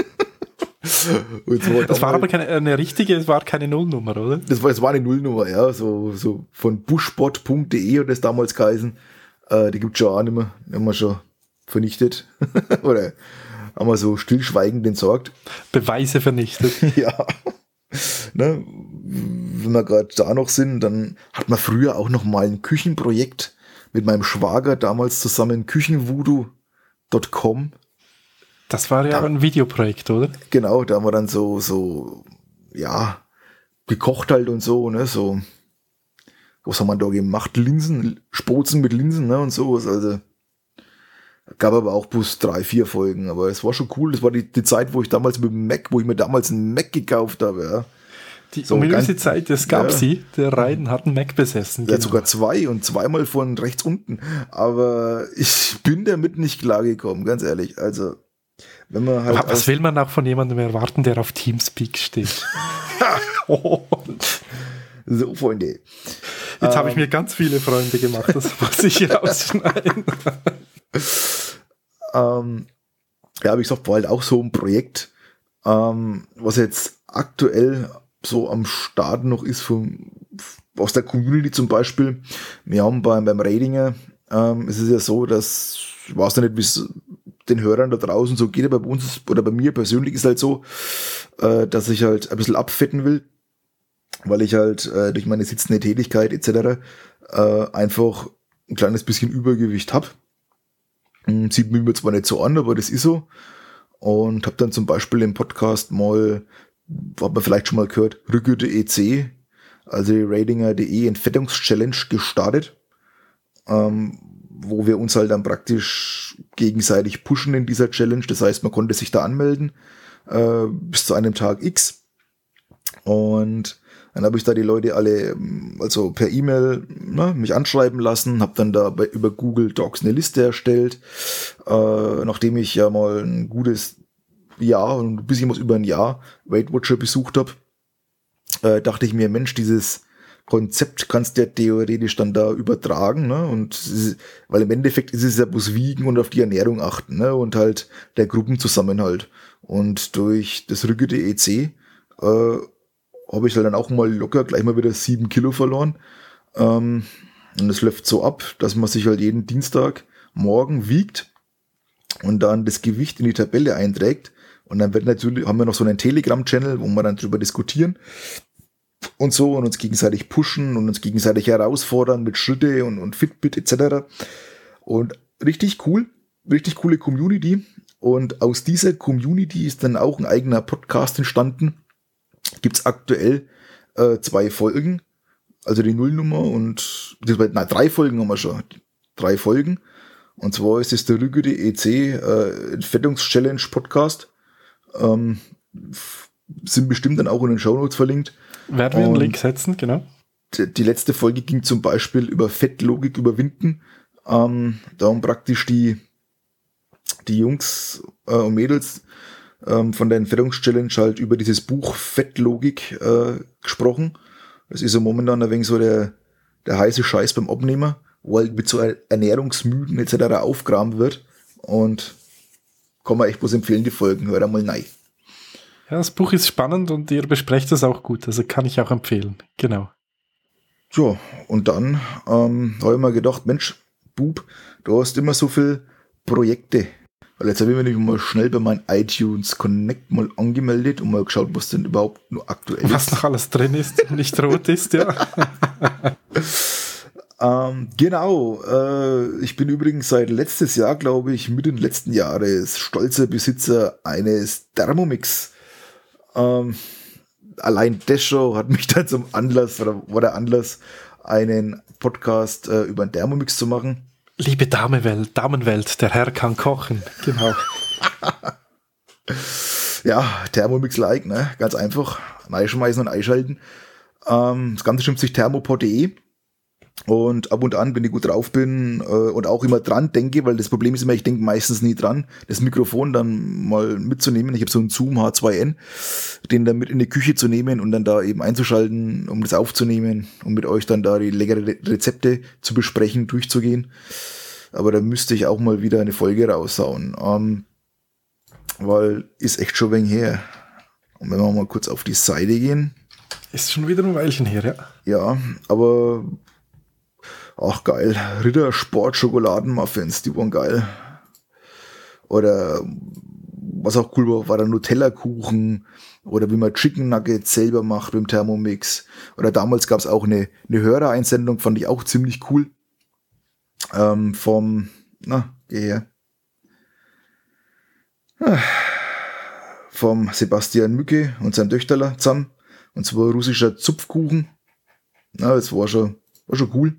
Und so das war aber keine, eine richtige, es war keine Nullnummer, oder? Das war, das war eine Nullnummer, ja, so, so von bushbot punkt de hat das damals geheißen. Äh, die gibt es schon auch nicht mehr, die haben wir schon vernichtet. Oder haben wir so stillschweigend entsorgt. Beweise vernichtet. Ja. Ne? Wenn wir gerade da noch sind, dann hat man früher auch noch mal ein Küchenprojekt mit meinem Schwager damals zusammen, küchenvoodoo punkt com. Das war ja da, ein Videoprojekt, oder? Genau, da haben wir dann so, so, ja, gekocht halt und so, ne, so, was haben wir da gemacht? Linsen, Spozen mit Linsen, ne, und sowas, also, gab aber auch bloß drei, vier Folgen, aber es war schon cool, das war die, die Zeit, wo ich damals mit dem Mac, wo ich mir damals einen Mac gekauft habe, ja. Die so ominöse Zeit, es gab ja. sie, der Reiden hat einen Mac besessen. Der genau. hat sogar zwei und zweimal von rechts unten, aber ich bin damit nicht klargekommen, ganz ehrlich, also, wenn man halt was will man auch von jemandem erwarten, der auf Teamspeak steht? So, Freunde. Jetzt ähm, habe ich mir ganz viele Freunde gemacht, das muss ich rausschneiden. ähm, ja, wie gesagt, war halt auch so ein Projekt, ähm, was jetzt aktuell so am Start noch ist, vom, aus der Community zum Beispiel. Wir haben beim, beim Ratinger, ähm, es ist ja so, dass, ich weiß nicht, wie es den Hörern da draußen so geht, aber bei uns oder bei mir persönlich ist halt so, äh, dass ich halt ein bisschen abfetten will, weil ich halt äh, durch meine sitzende Tätigkeit et cetera äh, einfach ein kleines bisschen Übergewicht habe. Sieht mir zwar nicht so an, aber das ist so. Und habe dann zum Beispiel im Podcast mal, hat man vielleicht schon mal gehört, Rügge punkt e c, also die Ratinger punkt de Entfettungschallenge gestartet, ähm, wo wir uns halt dann praktisch gegenseitig pushen in dieser Challenge. Das heißt, man konnte sich da anmelden äh, bis zu einem Tag X. Und dann habe ich da die Leute alle also per E-Mail ne, mich anschreiben lassen, habe dann da bei, über Google Docs eine Liste erstellt. Äh, nachdem ich ja mal ein gutes Jahr und ein bisschen was über ein Jahr Weight Watcher besucht habe, äh, dachte ich mir, Mensch, dieses Konzept kannst du ja theoretisch dann da übertragen, ne? Und weil im Endeffekt ist es ja bloß wiegen und auf die Ernährung achten, ne? Und halt der Gruppenzusammenhalt. Und durch das Rügge punkt e c äh, habe ich halt dann auch mal locker gleich mal wieder sieben Kilo verloren. Ähm, und es läuft so ab, dass man sich halt jeden Dienstag morgen wiegt und dann das Gewicht in die Tabelle einträgt. Und dann wird natürlich, haben wir noch so einen Telegram-Channel, wo wir dann drüber diskutieren und so und uns gegenseitig pushen und uns gegenseitig herausfordern mit Schritte und, und Fitbit et cetera. Und richtig cool, richtig coole Community. Und aus dieser Community ist dann auch ein eigener Podcast entstanden. Gibt's aktuell äh, zwei Folgen, also die Nullnummer und nein, drei Folgen haben wir schon. Drei Folgen. Und zwar ist es der Rügge punkt e c äh, Entfettungschallenge Podcast. Ähm, f- sind bestimmt dann auch in den Shownotes verlinkt. Werden wir einen Link setzen, genau. Die, die letzte Folge ging zum Beispiel über Fettlogik überwinden. Ähm, da haben praktisch die, die Jungs äh, und Mädels ähm, von der Entfettungschallenge halt über dieses Buch Fettlogik äh, gesprochen. Das ist ja momentan ein wenig so der, der heiße Scheiß beim Abnehmer, wo halt mit so Ernährungsmythen et cetera aufgraben wird. Und kann man echt bloß empfehlen, die Folgen. Hör einmal rein. Ja, das Buch ist spannend und ihr besprecht es auch gut. Also kann ich auch empfehlen. Genau. Ja, und dann ähm, habe ich mir gedacht, Mensch, Bub, du hast immer so viele Projekte. Weil jetzt habe ich mich mal schnell bei meinem iTunes Connect mal angemeldet und mal geschaut, was denn überhaupt nur aktuell ist. Was noch alles drin ist und nicht rot ist, ja. ähm, genau. Äh, ich bin übrigens seit letztes Jahr, glaube ich, Mitte letzten Jahres stolzer Besitzer eines Thermomix. Ähm, allein das schon hat mich dann zum Anlass, oder war der Anlass, einen Podcast äh, über einen Thermomix zu machen. Liebe Damenwelt, Damenwelt, der Herr kann kochen. Genau. Ja, Thermomix-like, ne? Ganz einfach. Einschmeißen und einschalten. Ähm, das Ganze schimpft sich thermopod punkt de. Und ab und an, wenn ich gut drauf bin äh, und auch immer dran denke, weil das Problem ist immer, ich denke meistens nie dran, das Mikrofon dann mal mitzunehmen. Ich habe so einen Zoom H zwei N, den dann mit in die Küche zu nehmen und dann da eben einzuschalten, um das aufzunehmen und mit euch dann da die leckeren Re- Rezepte zu besprechen, durchzugehen. Aber da müsste ich auch mal wieder eine Folge raushauen, ähm, weil ist echt schon ein wenig her. Und wenn wir mal kurz auf die Seite gehen. Ist schon wieder ein Weilchen her, ja. Ja, aber ach geil, Ritter Sport Schokoladenmuffins, die waren geil. Oder was auch cool war, war der Nutella-Kuchen oder wie man Chicken Nuggets selber macht beim Thermomix. Oder damals gab es auch eine, eine Hörereinsendung, fand ich auch ziemlich cool. Ähm, vom, na, geh her. Ah, vom Sebastian Mücke und seinem Töchterler zusammen. Und zwar russischer Zupfkuchen. Na, das war schon, war schon cool.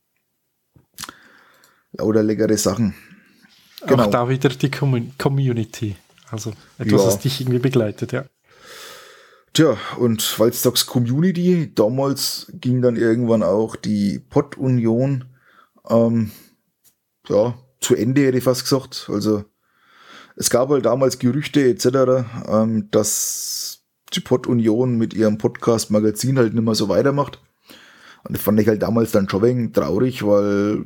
Lauter leckere Sachen. Genau. Auch da wieder die Com- Community. Also etwas, Ja. das dich irgendwie begleitet, ja. Tja, und weil du sagst Community, damals ging dann irgendwann auch die Pod-Union ähm, ja, zu Ende, hätte ich fast gesagt. Also es gab halt damals Gerüchte et cetera, ähm, dass die Pod-Union mit ihrem Podcast-Magazin halt nicht mehr so weitermacht. Und das fand ich halt damals dann schon ein wenig traurig, weil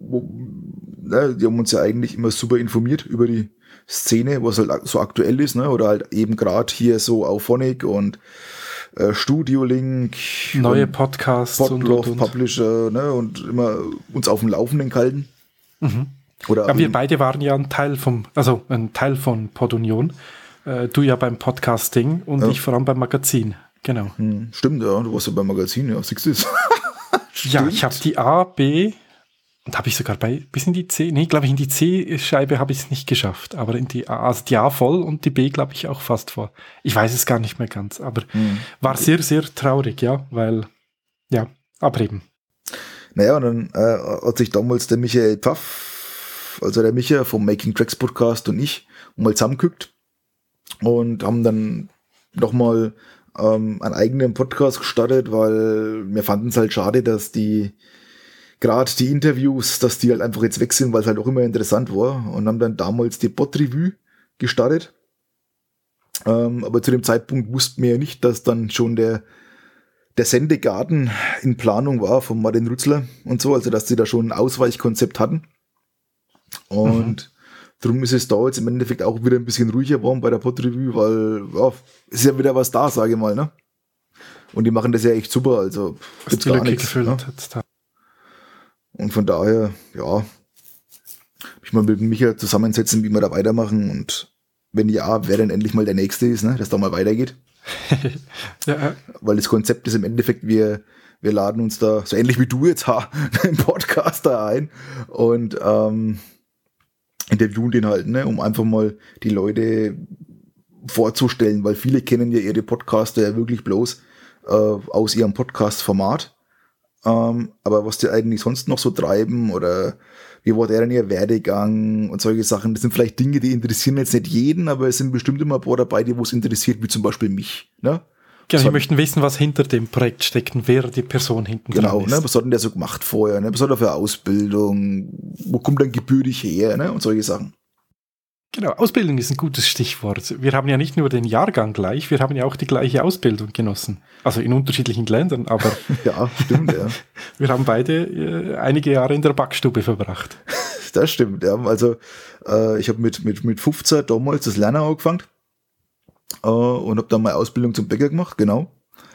ne, die haben uns ja eigentlich immer super informiert über die Szene, was halt so aktuell ist, ne? Oder halt eben gerade hier so Auphonic und äh, Studio Link, Neue Podcasts und, Podlove, und, und. Publisher, ne? Und immer uns auf dem Laufenden gehalten. Mhm. Oder Ja, wir beide waren ja ein Teil vom, also ein Teil von Podunion. Äh, du ja beim Podcasting und Ja. ich vor allem beim Magazin. Genau. Hm, stimmt, ja, du warst ja beim Magazin, ja, siehst du es. Ja, ich habe die A, B und habe ich sogar bei bis in die C, nee, glaube ich in die C-Scheibe habe ich es nicht geschafft, aber in die A, also die A voll und die B glaube ich auch fast vor. Ich weiß es gar nicht mehr ganz, aber Hm. war sehr, sehr traurig, ja, weil, ja, abreben. Naja, und dann äh, hat sich damals der Michael Pfaff, also der Micha vom Making Tracks Podcast und ich, mal zusammengeguckt und haben dann nochmal ähm, einen eigenen Podcast gestartet, weil wir fanden es halt schade, dass die gerade die Interviews, dass die halt einfach jetzt weg sind, weil es halt auch immer interessant war und haben dann damals die Pod-Revue gestartet. Ähm, aber zu dem Zeitpunkt wussten wir ja nicht, dass dann schon der der Sendegarten in Planung war von Martin Rützler und so, also dass sie da schon ein Ausweichkonzept hatten. Und mhm. darum ist es da jetzt im Endeffekt auch wieder ein bisschen ruhiger geworden bei der Pod-Revue, weil ja, ist ja wieder was da, sage ich mal, ne? Und die machen das ja echt super, also gibt's gar nichts. Ne? Und von daher, ja, ich mal mit Michael zusammensetzen, wie wir da weitermachen und wenn ja, wer denn endlich mal der Nächste ist, ne, dass da mal weitergeht. Ja. Weil das Konzept ist im Endeffekt, wir, wir laden uns da, so ähnlich wie du jetzt, ha, einen Podcaster ein und ähm, interviewen den halt, ne, um einfach mal die Leute vorzustellen, weil viele kennen ja ihre Podcaster ja wirklich bloß äh, aus ihrem Podcast-Format. Ähm, aber was die eigentlich sonst noch so treiben oder wie war der denn ihr Werdegang und solche Sachen, das sind vielleicht Dinge, die interessieren jetzt nicht jeden, aber es sind bestimmt immer ein paar dabei, die wo es interessiert, wie zum Beispiel mich. Ne? Genau, die möchten wissen, was hinter dem Projekt steckt und wer die Person hinten genau, dran ist. Ne, was hat denn der so gemacht vorher? Ne? Was hat er für Ausbildung? Wo kommt er gebürtig her? Ne? Und solche Sachen. Genau, Ausbildung ist ein gutes Stichwort. Wir haben ja nicht nur den Jahrgang gleich, wir haben ja auch die gleiche Ausbildung genossen. Also in unterschiedlichen Ländern, aber ja, stimmt, ja. Wir haben beide äh, einige Jahre in der Backstube verbracht. Das stimmt, ja. Also äh, ich habe mit, mit, mit fünfzehn damals das Lernen angefangen äh, und habe dann meine Ausbildung zum Bäcker gemacht, genau.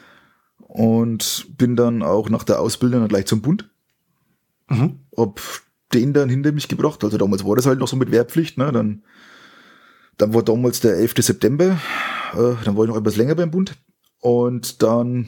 Und bin dann auch nach der Ausbildung dann gleich zum Bund. Mhm. Hab den dann hinter mich gebracht. Also damals war das halt noch so mit Wehrpflicht, ne? Dann Dann war damals der elften September, äh, dann war ich noch etwas länger beim Bund und dann,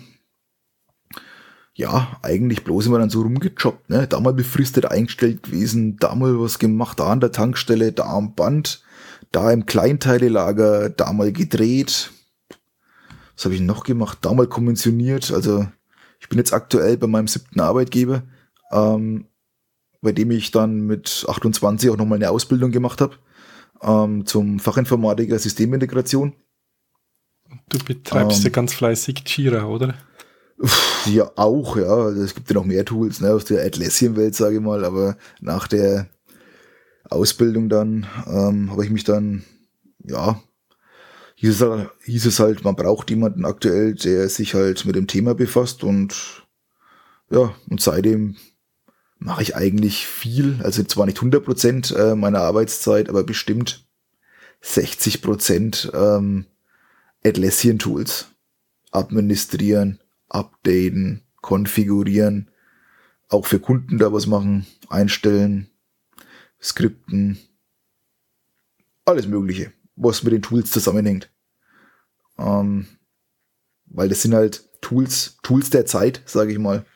ja, eigentlich bloß immer dann so rumgejobbt, ne? Da mal befristet eingestellt gewesen, da mal was gemacht, da an der Tankstelle, da am Band, da im Kleinteilelager, da mal gedreht. Was habe ich noch gemacht? Da mal konventioniert, also ich bin jetzt aktuell bei meinem siebten Arbeitgeber, ähm, bei dem ich dann mit achtundzwanzig auch nochmal eine Ausbildung gemacht habe. Ähm, zum Fachinformatiker Systemintegration. Du betreibst ähm, ja ganz fleißig Jira, oder? Ja, auch, ja. Es gibt ja noch mehr Tools, ne, aus der Atlassian-Welt, sage ich mal, aber nach der Ausbildung dann ähm, habe ich mich dann, ja, hieß es, halt, hieß es halt, man braucht jemanden aktuell, der sich halt mit dem Thema befasst und ja, und seitdem mache ich eigentlich viel, also zwar nicht hundert Prozent äh, meiner Arbeitszeit, aber bestimmt sechzig Prozent ähm, Atlassian-Tools. Administrieren, updaten, konfigurieren, auch für Kunden da was machen, einstellen, Skripten, alles Mögliche, was mit den Tools zusammenhängt. Ähm, weil das sind halt Tools, Tools der Zeit, sage ich mal.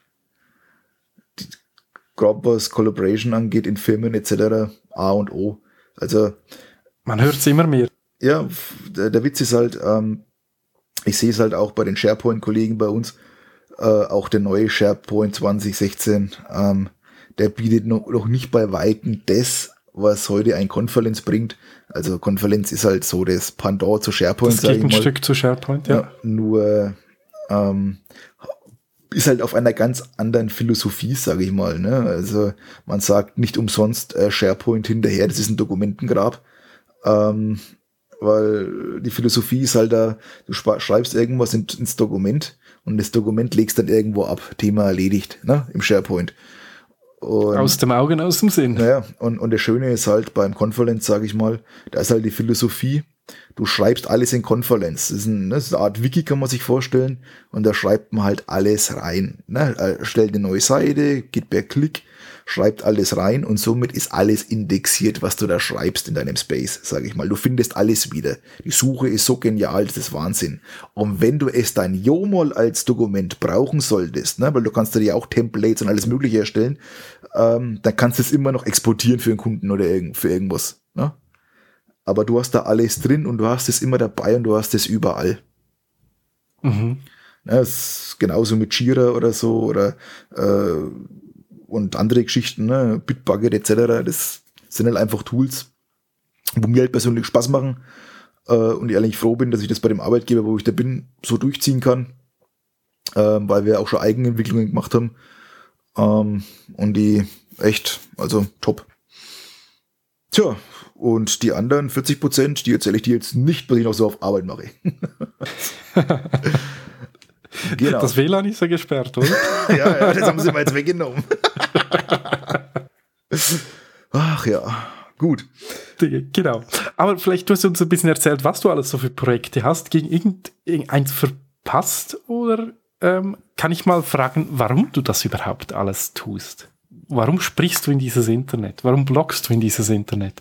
Gerade was Collaboration angeht in Firmen et cetera, A und O. Also man hört es immer mehr. Ja, der, der Witz ist halt, ähm, ich sehe es halt auch bei den SharePoint-Kollegen bei uns, äh, auch der neue SharePoint zwanzig sechzehn, ähm, der bietet noch, noch nicht bei Weitem das, was heute ein Konferenz bringt. Also Konferenz ist halt so das Pendant zu SharePoint, das Gegenstück zu SharePoint, ja. ja nur ähm, ist halt auf einer ganz anderen Philosophie, sage ich mal. Ne? Also man sagt nicht umsonst äh, SharePoint hinterher, das ist ein Dokumentengrab. Ähm, weil die Philosophie ist halt da, du schreibst irgendwas in, ins Dokument und das Dokument legst dann irgendwo ab. Thema erledigt, ne? Im SharePoint. Und, aus dem Augen, aus dem Sinn. Naja, und, und das Schöne ist halt beim Conference, sage ich mal, da ist halt die Philosophie, du schreibst alles in Conference. Das ist, ein, ne, das ist eine Art Wiki, kann man sich vorstellen. Und da schreibt man halt alles rein. Ne? Stellt eine neue Seite, geht per Klick, schreibt alles rein und somit ist alles indexiert, was du da schreibst in deinem Space, sage ich mal. Du findest alles wieder. Die Suche ist so genial, das ist Wahnsinn. Und wenn du es dann Jomol als Dokument brauchen solltest, ne, weil du kannst dir ja auch Templates und alles Mögliche erstellen, ähm, dann kannst du es immer noch exportieren für einen Kunden oder irgend, für irgendwas. Ne? Aber du hast da alles drin und du hast es immer dabei und du hast es überall. Mhm. Ja, das ist genauso mit Jira oder so oder äh, und andere Geschichten, ne, Bitbucket et cetera. Das sind halt einfach Tools, wo mir halt persönlich Spaß machen äh, und ich eigentlich froh bin, dass ich das bei dem Arbeitgeber, wo ich da bin, so durchziehen kann, äh, weil wir auch schon Eigenentwicklungen gemacht haben ähm, und die echt, also top. Tja, und die anderen vierzig Prozent, die erzähle ich dir jetzt nicht, was ich noch so auf Arbeit mache. Genau. Das W L A N ist ja gesperrt, oder? ja, ja, das haben sie mal jetzt weggenommen. Ach ja, gut. Genau. Aber vielleicht hast du uns ein bisschen erzählt, was du alles so für Projekte hast. Gegen irgendeins verpasst? Oder ähm, kann ich mal fragen, warum du das überhaupt alles tust? Warum sprichst du in dieses Internet? Warum bloggst du in dieses Internet?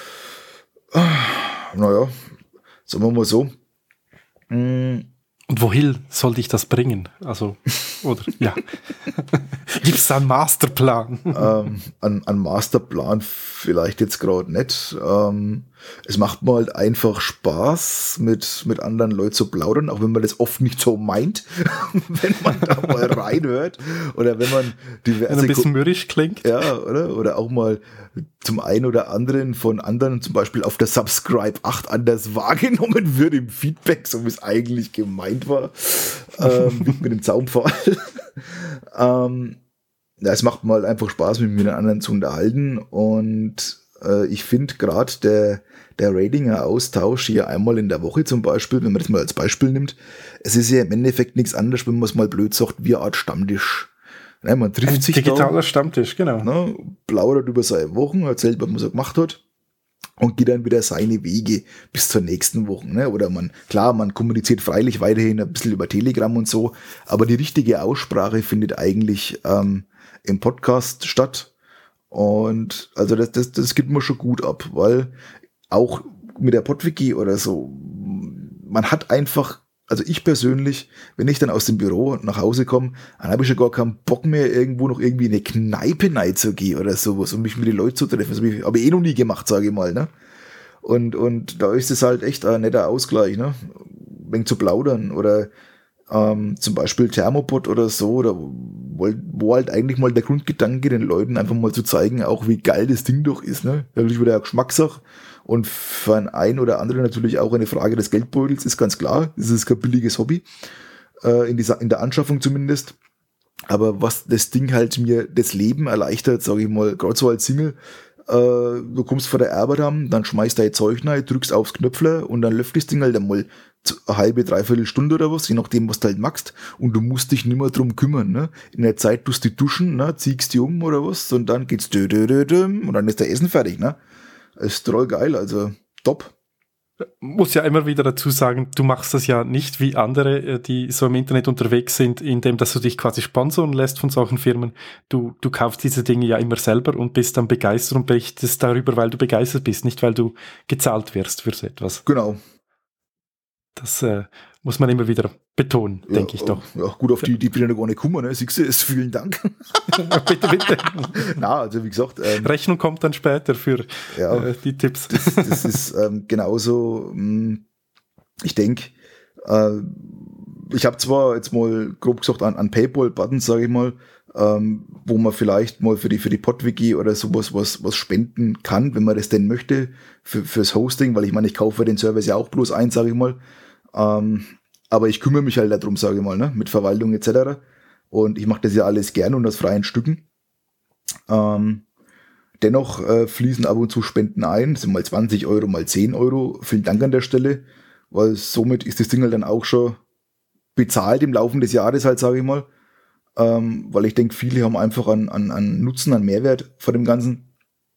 Naja, sagen wir mal so. Hm. Und wohin soll dich das bringen? Also, oder, ja. Gibt es da einen Masterplan? ähm, ein, ein Masterplan vielleicht jetzt gerade nicht. Ähm, es macht mir halt einfach Spaß, mit, mit anderen Leuten zu plaudern, auch wenn man das oft nicht so meint, wenn man da mal reinhört. Oder wenn man diverse... Wenn ein bisschen mürrisch klingt. Ja, oder? Oder auch mal zum einen oder anderen von anderen, zum Beispiel auf der Subscribe acht anders wahrgenommen wird im Feedback, so wie es eigentlich gemeint war, ähm, mit dem Zaunpfahl. ähm, ja, es macht mal einfach Spaß, mich mit den anderen zu unterhalten und äh, ich finde gerade der, der Ratinger-Austausch hier einmal in der Woche zum Beispiel, wenn man das mal als Beispiel nimmt, es ist ja im Endeffekt nichts anderes, wenn man es mal blöd sagt, wie eine Art Stammtisch. Ne, man trifft Ein sich digitaler da, Stammtisch, genau. Ne, plaudert über seine Wochen, erzählt, was man so gemacht hat und geht dann wieder seine Wege bis zur nächsten Woche. Ne? Oder man, klar, man kommuniziert freilich weiterhin ein bisschen über Telegram und so, aber die richtige Aussprache findet eigentlich ähm, im Podcast statt. Und also das, das, das geht mir schon gut ab, weil auch mit der Podwiki oder so, man hat einfach, also ich persönlich, wenn ich dann aus dem Büro nach Hause komme, dann habe ich schon gar keinen Bock mehr, irgendwo noch irgendwie in eine Kneipe reinzugehen oder sowas, um mich mit den Leuten zu treffen. Das habe ich, hab ich eh noch nie gemacht, sage ich mal. Ne? Und, und da ist es halt echt ein netter Ausgleich, ne? Ein wenig zu plaudern oder ähm, zum Beispiel Thermopod oder so, oder wo, wo halt eigentlich mal der Grundgedanke, den Leuten einfach mal zu zeigen, auch wie geil das Ding doch ist. Ne? Natürlich wieder eine Geschmackssache. Und für einen einen oder anderen natürlich auch eine Frage des Geldbeutels, ist ganz klar. Das ist kein billiges Hobby. äh, in, dieser, in der Anschaffung zumindest. Aber was das Ding halt mir das Leben erleichtert, sage ich mal, gerade so als Single, äh, du kommst vor der Arbeit haben, dann schmeißt dein Zeug rein, drückst aufs Knöpfle und dann läuft das Ding halt einmal eine halbe, dreiviertel Stunde oder was, je nachdem, was du halt magst, und du musst dich nicht mehr drum kümmern, ne? In der Zeit tust du duschen, ne? Ziehst die um oder was, und dann geht's dö, dö, dö, dö, und dann ist der Essen fertig, ne? Das ist total geil, also top. Muss ja immer wieder dazu sagen, du machst das ja nicht wie andere, die so im Internet unterwegs sind, indem dass du dich quasi sponsoren lässt von solchen Firmen. Du, du kaufst diese Dinge ja immer selber und bist dann begeistert und berichtest darüber, weil du begeistert bist, nicht weil du gezahlt wirst für so etwas. Genau. Das äh, muss man immer wieder betonen, ja, denke ich doch. Ja, gut, auf die, die bin ich noch gar nicht gekommen, ne? Siehst du, ist vielen Dank. bitte, bitte. Na, also wie gesagt. Ähm, Rechnung kommt dann später für ja, äh, die Tipps. Das, das ist ähm, genauso, mh, ich denke, äh, ich habe zwar jetzt mal grob gesagt an, an PayPal-Buttons, sage ich mal, ähm, wo man vielleicht mal für die für die PodWiki oder sowas was was spenden kann, wenn man das denn möchte, für fürs Hosting, weil ich meine, ich kaufe den Service ja auch bloß ein, sage ich mal. Ähm, aber ich kümmere mich halt darum, sage ich mal, ne, mit Verwaltung et cetera. Und ich mache das ja alles gerne und aus freien Stücken. Ähm, dennoch äh, fließen ab und zu Spenden ein, das sind mal zwanzig Euro, mal zehn Euro. Vielen Dank an der Stelle, weil somit ist das Ding halt dann auch schon bezahlt im Laufe des Jahres halt, sage ich mal. Ähm, weil ich denke, viele haben einfach an, an, an Nutzen, an Mehrwert von dem Ganzen.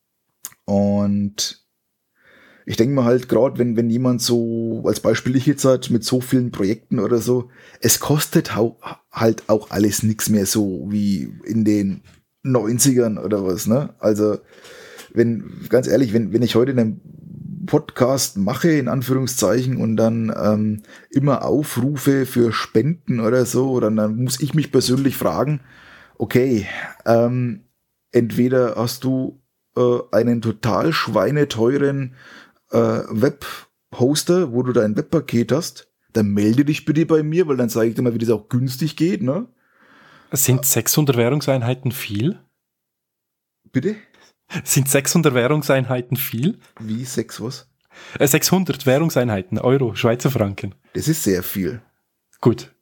Und ich denke mal halt, gerade wenn, wenn jemand so, als Beispiel ich jetzt halt, mit so vielen Projekten oder so, es kostet hau- halt auch alles nichts mehr so wie in den neunzigern oder was, ne? Also, wenn, ganz ehrlich, wenn, wenn ich heute einen Podcast mache, in Anführungszeichen, und dann ähm, immer Aufrufe für Spenden oder so, dann, dann muss ich mich persönlich fragen, okay, ähm, entweder hast du äh, einen total schweineteuren äh, Webhoster, wo du dein Webpaket hast, dann melde dich bitte bei mir, weil dann zeige ich dir mal, wie das auch günstig geht, ne? Sind sechshundert Währungseinheiten viel? Bitte? Sind sechshundert Währungseinheiten viel? Wie, sechs was? Äh, sechshundert Währungseinheiten, Euro, Schweizer Franken. Das ist sehr viel. Gut.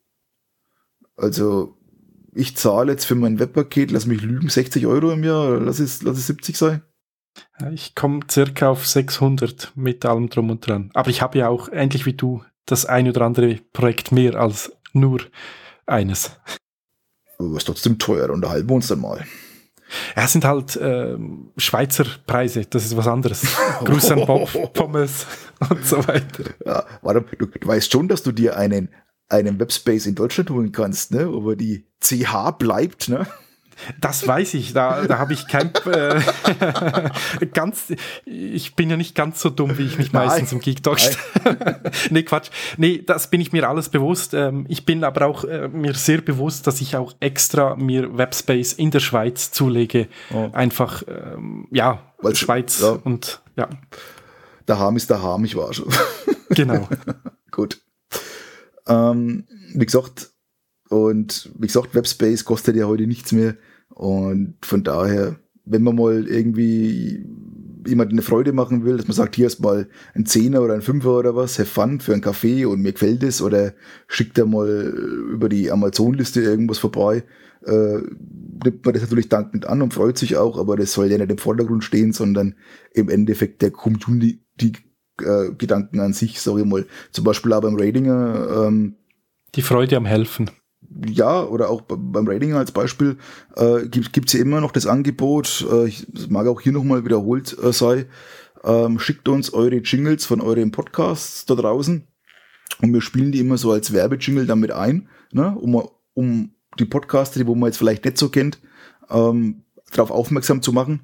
Also, ich zahle jetzt für mein Webpaket, lass mich lügen, sechzig Euro im Jahr, oder lass es, lass es siebzig sein. Ich komme circa auf sechshundert mit allem drum und dran. Aber ich habe ja auch, ähnlich wie du, das ein oder andere Projekt mehr als nur eines. Aber ist trotzdem teuer, unterhalten wir uns dann mal. Ja, es sind halt äh, Schweizer Preise, das ist was anderes. Gruß an Bob, Pommes und so weiter. Ja, warte, du, du weißt schon, dass du dir einen, einen Webspace in Deutschland holen kannst, ne? Aber die C H bleibt, ne? Das weiß ich, da, da habe ich kein äh, ganz, ich bin ja nicht ganz so dumm, wie ich mich Nein. meistens im Geek Talk stelle. Nee, Quatsch. Nee, das bin ich mir alles bewusst. Ähm, ich bin aber auch äh, mir sehr bewusst, dass ich auch extra mir Webspace in der Schweiz zulege. Oh. Einfach, ähm, ja, Weil, Schweiz ja. und ja. Daheim ist daheim, ich war schon. Genau. Gut. Ähm, wie gesagt, und wie gesagt, Webspace kostet ja heute nichts mehr. Und von daher, wenn man mal irgendwie jemand eine Freude machen will, dass man sagt, hier ist mal ein Zehner oder ein Fünfer oder was, have fun für einen Kaffee und mir gefällt es, oder schickt er mal über die Amazon-Liste irgendwas vorbei, äh, nimmt man das natürlich dankend an und freut sich auch, aber das soll ja nicht im Vordergrund stehen, sondern im Endeffekt der Community-Gedanken an sich, sage ich mal. Zum Beispiel auch beim Ratinger. Ähm, die Freude am Helfen. Ja, oder auch beim Rating als Beispiel äh, gibt es ja immer noch das Angebot, äh, ich, das mag auch hier nochmal wiederholt äh, sein, ähm, schickt uns eure Jingles von euren Podcasts da draußen und wir spielen die immer so als Werbejingle damit ein, ne, um, um die Podcaster, die wo man jetzt vielleicht nicht so kennt, ähm, darauf aufmerksam zu machen.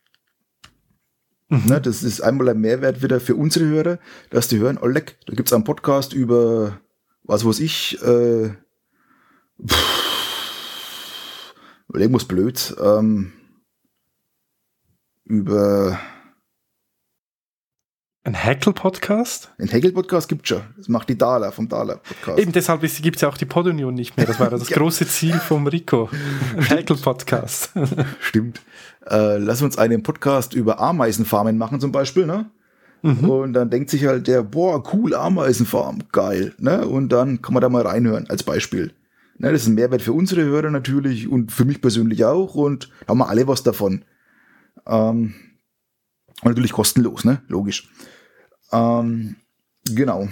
Mhm. Ne, das ist einmal ein Mehrwert wieder für unsere Hörer, dass die hören, oh leck, da gibt es einen Podcast über, was weiß ich, äh, irgendwas blöd ähm, über ein Hackle-Podcast? Ein Hackle-Podcast gibt es schon. Das macht die Dala vom Dala-Podcast. Eben deshalb gibt es ja auch die Podunion nicht mehr. Das war das ja. große Ziel vom Rico. Ein Hackle-Podcast. Stimmt. Äh, lass uns einen Podcast über Ameisenfarmen machen zum Beispiel, ne? Mhm. Und dann denkt sich halt der, boah, cool, Ameisenfarm, geil. Ne? Und dann kann man da mal reinhören, als Beispiel. Ne, das ist ein Mehrwert für unsere Hörer natürlich und für mich persönlich auch. Und da haben wir alle was davon. Ähm, und natürlich kostenlos, ne? Logisch. Ähm, genau.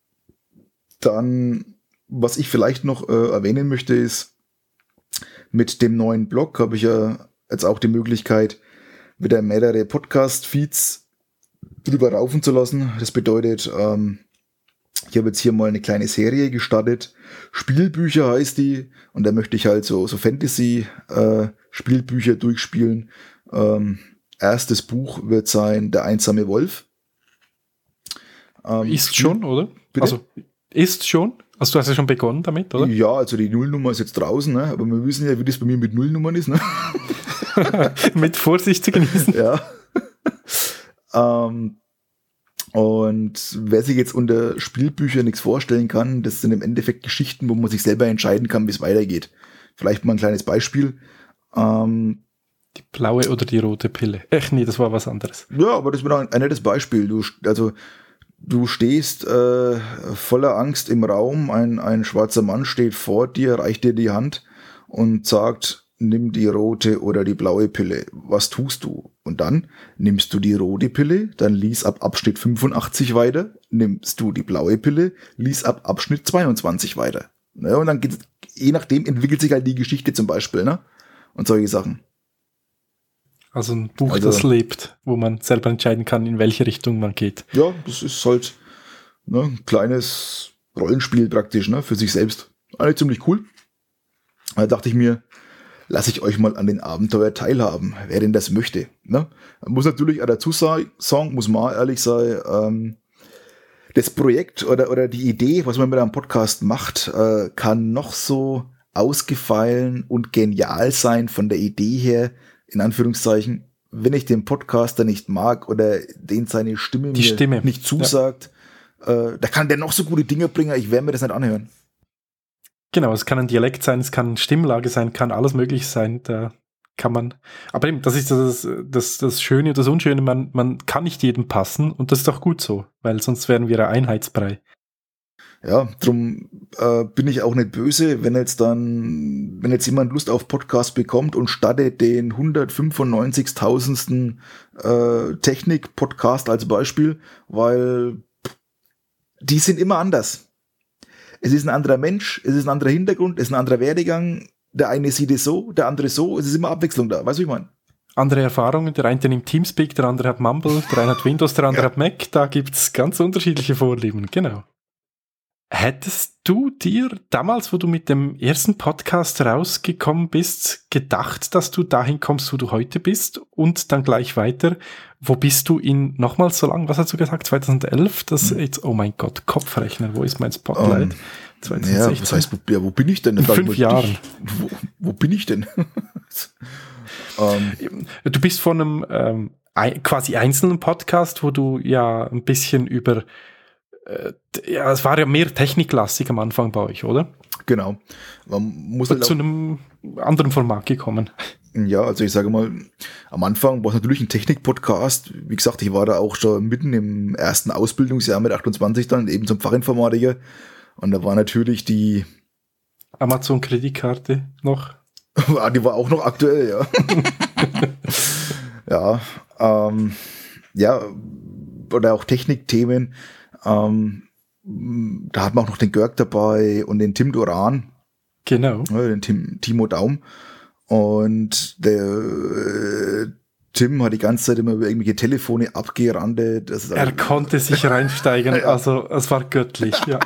Dann, was ich vielleicht noch äh, erwähnen möchte, ist, mit dem neuen Blog habe ich ja jetzt auch die Möglichkeit, wieder mehrere Podcast-Feeds drüber raufen zu lassen. Das bedeutet, ähm, ich habe jetzt hier mal eine kleine Serie gestartet. Spielbücher heißt die. Und da möchte ich halt so, so Fantasy-Spielbücher äh, durchspielen. Ähm, erstes Buch wird sein Der einsame Wolf. Ähm, ist schon, oder? Bitte? Also, ist schon? Also du hast ja schon begonnen damit, oder? Ja, also die Nullnummer ist jetzt draußen, ne? Aber wir wissen ja, wie das bei mir mit Nullnummern ist. Ne? Mit Vorsicht zu genießen. Ja. ähm, und wer sich jetzt unter Spielbüchern nichts vorstellen kann, das sind im Endeffekt Geschichten, wo man sich selber entscheiden kann, wie es weitergeht. Vielleicht mal ein kleines Beispiel. Ähm, die blaue oder die rote Pille? Ach nee, das war was anderes. Ja, aber das war ein nettes Beispiel. Du, also Du stehst äh, voller Angst im Raum, ein, ein schwarzer Mann steht vor dir, reicht dir die Hand und sagt, nimm die rote oder die blaue Pille. Was tust du? Und dann nimmst du die rote Pille, dann lies ab Abschnitt fünfundachtzig weiter, nimmst du die blaue Pille, lies ab Abschnitt zweiundzwanzig weiter. Ja, und dann geht, je nachdem entwickelt sich halt die Geschichte zum Beispiel, ne? Und solche Sachen. Also ein Buch, also, das lebt, wo man selber entscheiden kann, in welche Richtung man geht. Ja, das ist halt ne, ein kleines Rollenspiel praktisch, ne, für sich selbst. Eigentlich ziemlich cool. Da dachte ich mir, lasse ich euch mal an den Abenteuer teilhaben, wer denn das möchte. Ne? Man muss natürlich auch dazu sagen, muss mal ehrlich sein, ähm, das Projekt oder, oder die Idee, was man mit einem Podcast macht, äh, kann noch so ausgefallen und genial sein von der Idee her, in Anführungszeichen, wenn ich den Podcaster nicht mag oder den seine Stimme Die mir Stimme. nicht zusagt, ja. äh, da kann der noch so gute Dinge bringen, ich werde mir das nicht anhören. Genau, es kann ein Dialekt sein, es kann Stimmlage sein, kann alles möglich sein, da kann man, aber eben, das ist das, das, das Schöne und das Unschöne, man, man kann nicht jedem passen und das ist auch gut so, weil sonst wären wir ein Einheitsbrei. Ja, drum äh, bin ich auch nicht böse, wenn jetzt dann, wenn jetzt jemand Lust auf Podcast bekommt und startet den hundertfünfundneunzigtausendsten äh, Technik-Podcast als Beispiel, weil die sind immer anders. Es ist ein anderer Mensch, es ist ein anderer Hintergrund, es ist ein anderer Werdegang. Der eine sieht es so, der andere so, es ist immer Abwechslung da, weißt du, wie ich meine? Andere Erfahrungen, der eine nimmt Teamspeak, der andere hat Mumble, der eine hat Windows, der andere ja. hat Mac, da gibt's ganz unterschiedliche Vorlieben, genau. Hättest du dir damals, wo du mit dem ersten Podcast rausgekommen bist, gedacht, dass du dahin kommst, wo du heute bist und dann gleich weiter? Wo bist du in nochmals so lang? Was hast du gesagt? zweitausendelf? Das jetzt, oh mein Gott, Kopfrechnen, wo ist mein Spotlight? Um, zweitausendsechzehn. Ja, was heißt, wo, ja, wo bin ich denn? In fünf Jahren. Wo, wo bin ich denn? um. Du bist von einem ähm, ein, quasi einzelnen Podcast, wo du ja ein bisschen über ja, es war ja mehr techniklastig am Anfang bei euch, oder? Genau. Man muss halt zu einem anderen Format gekommen. Ja, also ich sage mal, am Anfang war es natürlich ein Technik-Podcast. Wie gesagt, ich war da auch schon mitten im ersten Ausbildungsjahr mit achtundzwanzig dann, eben zum Fachinformatiker. Und da war natürlich die Amazon-Kreditkarte noch. Die war auch noch aktuell, ja. ja, ähm, ja, oder auch Technikthemen. Ähm, da hat man auch noch den Görg dabei und den Tim Doran. Genau. Ja, den Tim, Timo Daum. Und der äh, Tim hat die ganze Zeit immer über irgendwelche Telefone abgerandet. Das ist er also, konnte sich reinsteigen, ja. Also es war göttlich, ja.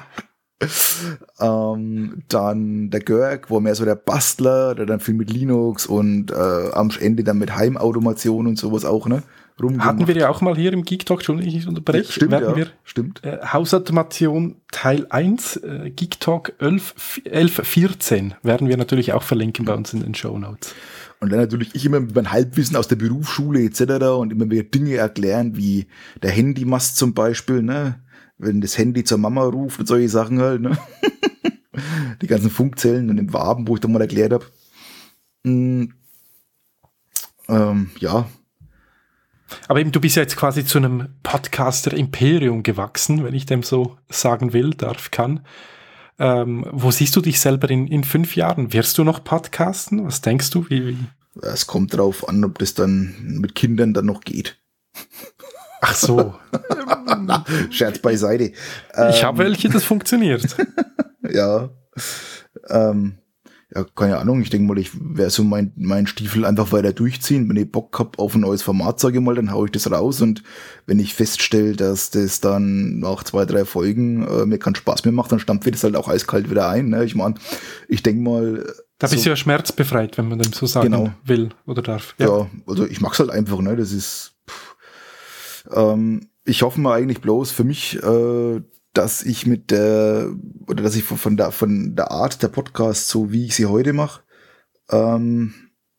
ähm, dann der Görg, wo mehr so der Bastler, der dann viel mit Linux und äh, am Ende dann mit Heimautomation und sowas auch, ne? Hatten wir ja auch mal hier im Geek Talk, schon ich unterbreche. Ja, stimmt, ja, wir, stimmt. Äh, Hausautomation Teil eins, äh, Geek Talk elf vierzehn werden wir natürlich auch verlinken bei uns in den Shownotes. Und dann natürlich ich immer mit meinem Halbwissen aus der Berufsschule et cetera und immer wieder Dinge erklären, wie der Handymast zum Beispiel, ne? Wenn das Handy zur Mama ruft und solche Sachen halt, ne? Die ganzen Funkzellen und den Waben, wo ich doch mal erklärt habe. Mhm. Ähm, ja. Aber eben, du bist ja jetzt quasi zu einem Podcaster-Imperium gewachsen, wenn ich dem so sagen will, darf, kann. Ähm, wo siehst du dich selber in, in fünf Jahren? Wirst du noch podcasten? Was denkst du? Wie, wie? Es kommt drauf an, ob das dann mit Kindern dann noch geht. Ach so. Scherz beiseite. Ich Ähm, habe welche, das funktioniert. Ja. Ähm, ja, keine Ahnung. Ich denke mal, ich werde so mein, mein Stiefel einfach weiter durchziehen. Wenn ich Bock habe auf ein neues Format, sage ich mal, dann haue ich das raus. Und wenn ich feststelle, dass das dann nach zwei, drei Folgen äh, mir keinen Spaß mehr macht, dann stampft mir das halt auch eiskalt wieder ein. Ne? Ich meine, ich denke mal... Da bist so, du ja schmerzbefreit, wenn man dem so sagen genau. will oder darf. Ja, ja, also ich mag's halt einfach. Ne? Das ist... Pff, ähm, ich hoffe mal eigentlich bloß für mich... Äh, dass ich mit der, oder dass ich von der, von der Art der Podcasts, so wie ich sie heute mache, ähm,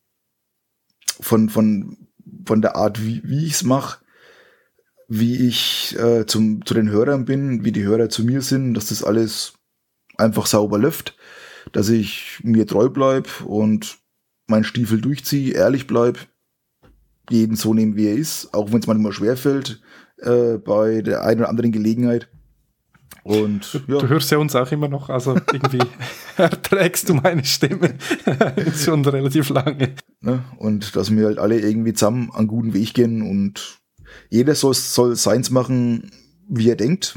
von, von, von der Art, wie, wie ich es mache, wie ich äh, zum, zu den Hörern bin, wie die Hörer zu mir sind, dass das alles einfach sauber läuft, dass ich mir treu bleib und meinen Stiefel durchziehe, ehrlich bleib, jeden so nehmen, wie er ist, auch wenn es manchmal schwerfällt, äh, bei der einen oder anderen Gelegenheit. Und, ja. Du hörst ja uns auch immer noch, also irgendwie erträgst du meine Stimme schon relativ lange. Ne? Und dass wir halt alle irgendwie zusammen einen guten Weg gehen und jeder soll, soll seins machen, wie er denkt.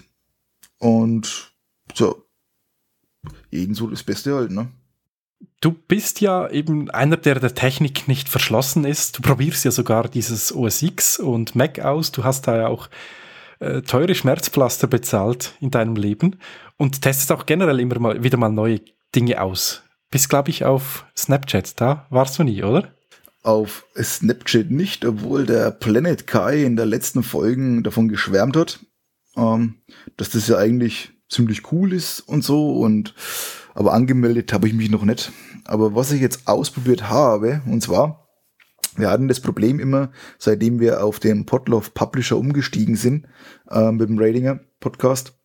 Und so, jeden so das Beste halt, ne? Du bist ja eben einer, der der Technik nicht verschlossen ist. Du probierst ja sogar dieses O S X und Mac aus. Du hast da ja auch teure Schmerzpflaster bezahlt in deinem Leben und testest auch generell immer mal wieder mal neue Dinge aus. Bist, glaube ich, auf Snapchat, da warst du nie, oder? Auf Snapchat nicht, obwohl der Planet Kai in der letzten Folge davon geschwärmt hat, ähm, dass das ja eigentlich ziemlich cool ist und so, und aber angemeldet habe ich mich noch nicht. Aber was ich jetzt ausprobiert habe, und zwar, wir hatten das Problem immer, seitdem wir auf den Podlove Publisher umgestiegen sind, äh, mit dem Ratinger Podcast,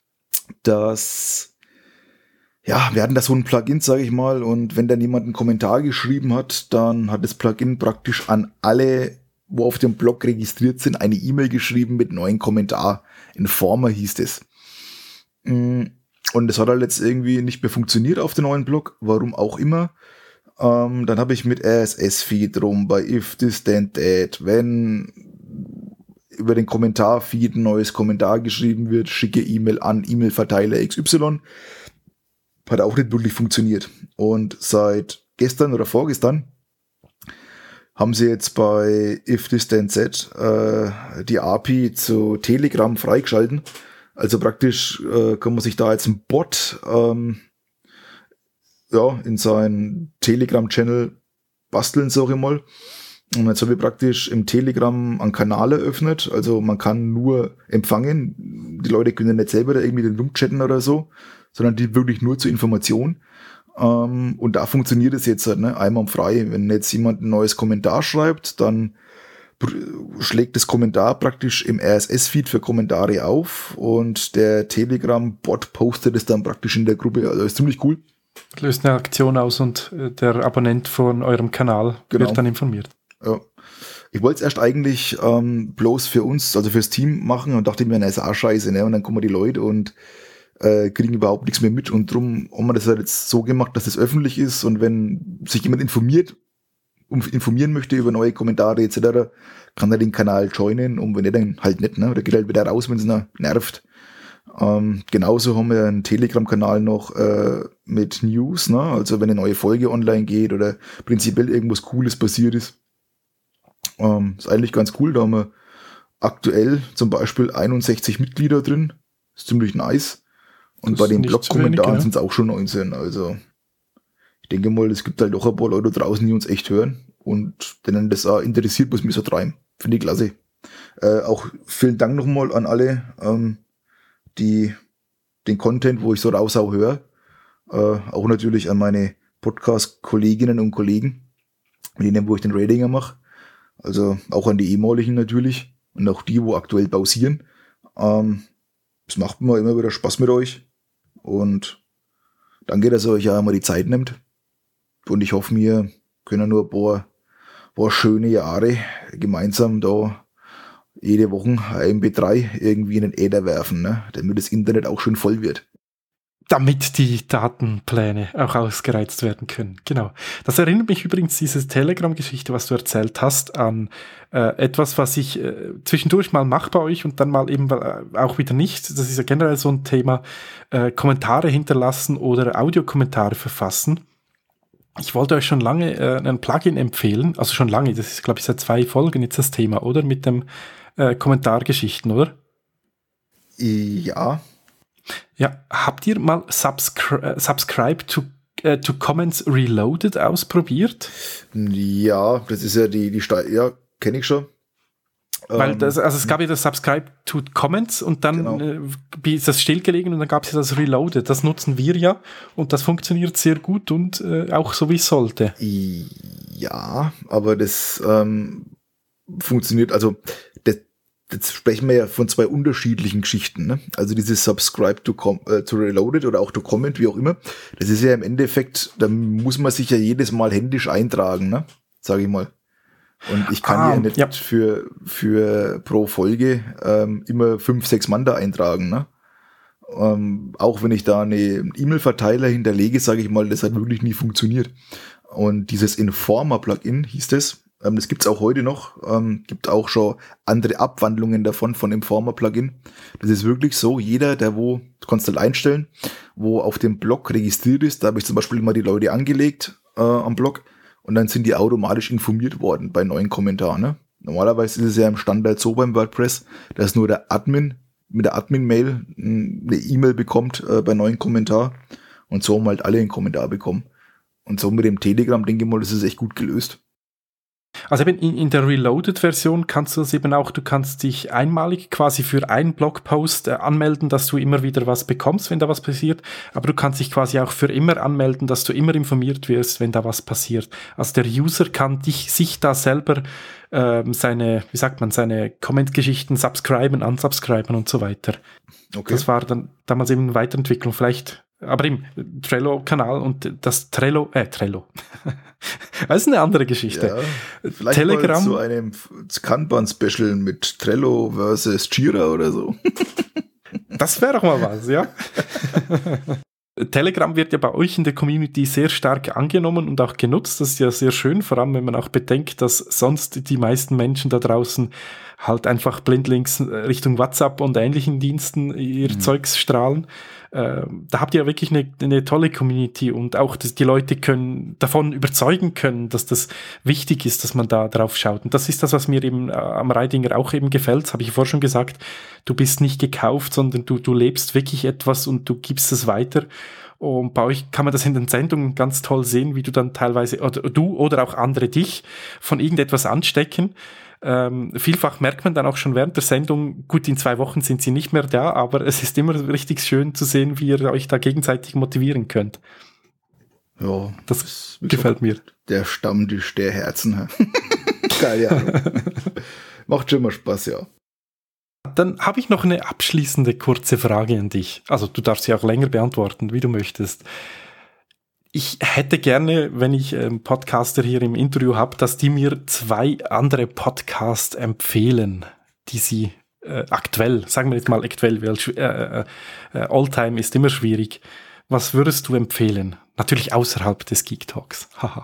dass, ja, wir hatten da so ein Plugin, sage ich mal, und wenn dann jemand einen Kommentar geschrieben hat, dann hat das Plugin praktisch an alle, wo auf dem Blog registriert sind, eine E-Mail geschrieben mit neuen Kommentar. Informer hieß es. Und das hat halt jetzt irgendwie nicht mehr funktioniert auf dem neuen Blog, warum auch immer. Um, dann habe ich mit R S S-Feed rum, bei if this then that, wenn über den Kommentar-Feed ein neues Kommentar geschrieben wird, schicke E-Mail an E-Mail-Verteiler X Y. Hat auch nicht wirklich funktioniert. Und seit gestern oder vorgestern haben sie jetzt bei if this then that äh, die A P I zu Telegram freigeschalten. Also praktisch äh, kann man sich da jetzt ein Bot ähm, ja, in seinen Telegram-Channel basteln, sag ich mal. Und jetzt habe ich praktisch im Telegram einen Kanal eröffnet. Also man kann nur empfangen. Die Leute können nicht selber da irgendwie den rumchatten oder so, sondern die wirklich nur zur Information. Ähm, und da funktioniert es jetzt halt, ne, einmal frei. Wenn jetzt jemand ein neues Kommentar schreibt, dann schlägt das Kommentar praktisch im R S S-Feed für Kommentare auf und der Telegram-Bot postet es dann praktisch in der Gruppe. Also ist ziemlich cool. Löst eine Aktion aus und der Abonnent von eurem Kanal genau. wird dann informiert. Ja. Ich wollte es erst eigentlich ähm, bloß für uns, also fürs Team machen und dachte mir, na, ist auch scheiße, ne? Und dann kommen die Leute und äh, kriegen überhaupt nichts mehr mit. Und drum haben wir das halt jetzt so gemacht, dass es das öffentlich ist, und wenn sich jemand informiert, um informieren möchte über neue Kommentare et cetera, kann er den Kanal joinen, und wenn er dann halt nicht, ne? Oder geht halt wieder raus, wenn es ihn nervt. Ähm, genauso haben wir einen Telegram-Kanal noch äh, mit News, ne? Also wenn eine neue Folge online geht oder prinzipiell irgendwas Cooles passiert ist. Ähm, ist eigentlich ganz cool, da haben wir aktuell zum Beispiel einundsechzig Mitglieder drin. Ist ziemlich nice. Und das bei den Blog-Kommentaren ja. sind es auch schon neunzehn. Also ich denke mal, es gibt halt doch ein paar Leute draußen, die uns echt hören und denen das auch interessiert, was wir so treiben. Finde ich klasse. Äh, auch vielen Dank nochmal an alle, ähm, die den Content, wo ich so raushau, höre. Äh, auch natürlich an meine Podcast-Kolleginnen und Kollegen, mit denen, wo ich den Ratinger mache. Also auch an die ehemaligen natürlich und auch die, wo aktuell pausieren. Ähm, es macht mir immer wieder Spaß mit euch, und danke, dass ihr euch ja einmal die Zeit nimmt. Und ich hoffe, wir können nur ein paar, paar schöne Jahre gemeinsam da jede Woche ein M P drei irgendwie in den Äther werfen, ne? Damit das Internet auch schön voll wird. Damit die Datenpläne auch ausgereizt werden können. Genau. Das erinnert mich übrigens, diese Telegram-Geschichte, was du erzählt hast, an äh, etwas, was ich äh, zwischendurch mal mache bei euch und dann mal eben äh, auch wieder nicht. Das ist ja generell so ein Thema, äh, Kommentare hinterlassen oder Audiokommentare verfassen. Ich wollte euch schon lange äh, ein Plugin empfehlen, also schon lange, das ist, glaube ich, seit zwei Folgen jetzt das Thema, oder? Mit dem äh, Kommentargeschichten, oder? Ja. Ja, habt ihr mal Subscri- äh, Subscribe to, äh, to Comments Reloaded ausprobiert? Ja, das ist ja die, die Ste- ja, kenne ich schon. Weil Ähm, das, also es gab ja das Subscribe to Comments und dann Genau. äh, ist das stillgelegen und dann gab es ja das Reloaded. Das nutzen wir ja und das funktioniert sehr gut und äh, auch so wie es sollte. Ja, aber das ähm, funktioniert, also das, das sprechen wir ja von zwei unterschiedlichen Geschichten. Ne? Also dieses Subscribe to, com- äh, to Reloaded oder auch to Comment, wie auch immer, das ist ja im Endeffekt, da muss man sich ja jedes Mal händisch eintragen, ne? Sage ich mal. Und ich kann Ah, ja nicht ja. für, für pro Folge ähm, immer fünf, sechs Mann da eintragen. Ne? Ähm, auch wenn ich da eine E-Mail-Verteiler hinterlege, sage ich mal, das hat wirklich nie funktioniert. Und dieses Informer-Plugin hieß das, ähm, das gibt's auch heute noch, ähm, gibt auch schon andere Abwandlungen davon, von Informer-Plugin. Das ist wirklich so, jeder, der wo, du kannst halt einstellen, wo auf dem Blog registriert ist, da habe ich zum Beispiel immer die Leute angelegt äh, am Blog, und dann sind die automatisch informiert worden bei neuen Kommentaren. Ne? Normalerweise ist es ja im Standard so beim WordPress, dass nur der Admin mit der Admin-Mail eine E-Mail bekommt äh, bei neuen Kommentar und so haben halt alle einen Kommentar bekommen. Und so mit dem Telegram, denke ich mal, das ist echt gut gelöst. Also eben in, in der Reloaded-Version kannst du das eben auch, du kannst dich einmalig quasi für einen Blogpost äh, anmelden, dass du immer wieder was bekommst, wenn da was passiert, aber du kannst dich quasi auch für immer anmelden, dass du immer informiert wirst, wenn da was passiert. Also der User kann dich, sich da selber ähm, seine, wie sagt man, seine Comment-Geschichten subscriben, unsubscriben und so weiter. Okay. Das war dann damals eben eine Weiterentwicklung, vielleicht, aber im Trello-Kanal und das Trello, äh, Trello. Das ist eine andere Geschichte. Ja, vielleicht Telegram. mal zu einem Kanban-Special mit Trello versus Jira oder so. Das wäre doch mal was, ja. Telegram wird ja bei euch in der Community sehr stark angenommen und auch genutzt. Das ist ja sehr schön, vor allem wenn man auch bedenkt, dass sonst die meisten Menschen da draußen halt einfach blindlings Richtung WhatsApp und ähnlichen Diensten ihr mhm. Zeugs strahlen. Äh, da habt ihr ja wirklich eine, eine tolle Community und auch dass die Leute können davon überzeugen können, dass das wichtig ist, dass man da drauf schaut. Und das ist das, was mir eben äh, am Reidinger auch eben gefällt. Das habe ich vorher schon gesagt. Du bist nicht gekauft, sondern du, du lebst wirklich etwas und du gibst es weiter. Und bei euch kann man das in den Sendungen ganz toll sehen, wie du dann teilweise, oder du oder auch andere dich von irgendetwas anstecken. Ähm, vielfach merkt man dann auch schon während der Sendung, gut, in zwei Wochen sind sie nicht mehr da, aber es ist immer richtig schön zu sehen, wie ihr euch da gegenseitig motivieren könnt. Ja, das, das gefällt mir. Der Stammtisch der Herzen. Geil, ja. Macht schon mal Spaß, ja. Dann habe ich noch eine abschließende kurze Frage an dich. Also du darfst sie auch länger beantworten, wie du möchtest. Ich hätte gerne, wenn ich einen Podcaster hier im Interview habe, dass die mir zwei andere Podcasts empfehlen, die sie äh, aktuell, sagen wir jetzt mal aktuell, weil äh, äh, Alltime ist immer schwierig. Was würdest du empfehlen? Natürlich außerhalb des Geek Talks. Haha.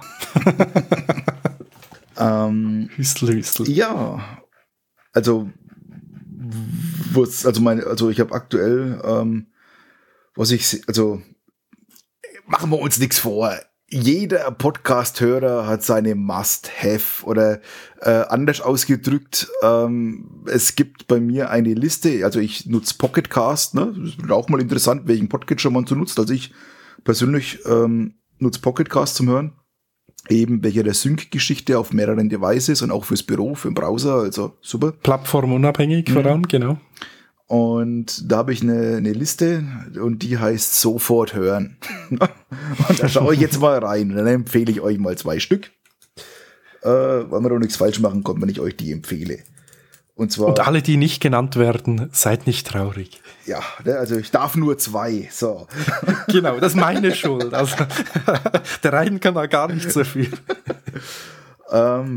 ähm, Hüstel, Hüstel. Ja, also was, also meine, also ich habe aktuell, ähm, was ich, also machen wir uns nichts vor. Jeder Podcast-Hörer hat seine Must-Have oder äh, anders ausgedrückt. Ähm, es gibt bei mir eine Liste, also ich nutze Pocketcast, ne? Das ist auch mal interessant, welchen Podcatcher man so nutzt. Also ich persönlich ähm, nutze Pocketcast zum Hören. Eben welcher der Sync-Geschichte auf mehreren Devices und auch fürs Büro, für den Browser, also super. Plattformunabhängig, mhm. vor allem, genau. Und da habe ich eine, eine Liste und die heißt Sofort hören. Und da schaue ich jetzt mal rein und dann empfehle ich euch mal zwei Stück. Äh, weil wir doch nichts falsch machen konnten, wenn ich euch die empfehle. Und zwar. Und alle, die nicht genannt werden, seid nicht traurig. Ja, also ich darf nur zwei. So. Genau, das ist meine Schuld. Also der Rhein kann da gar nicht so viel. ähm,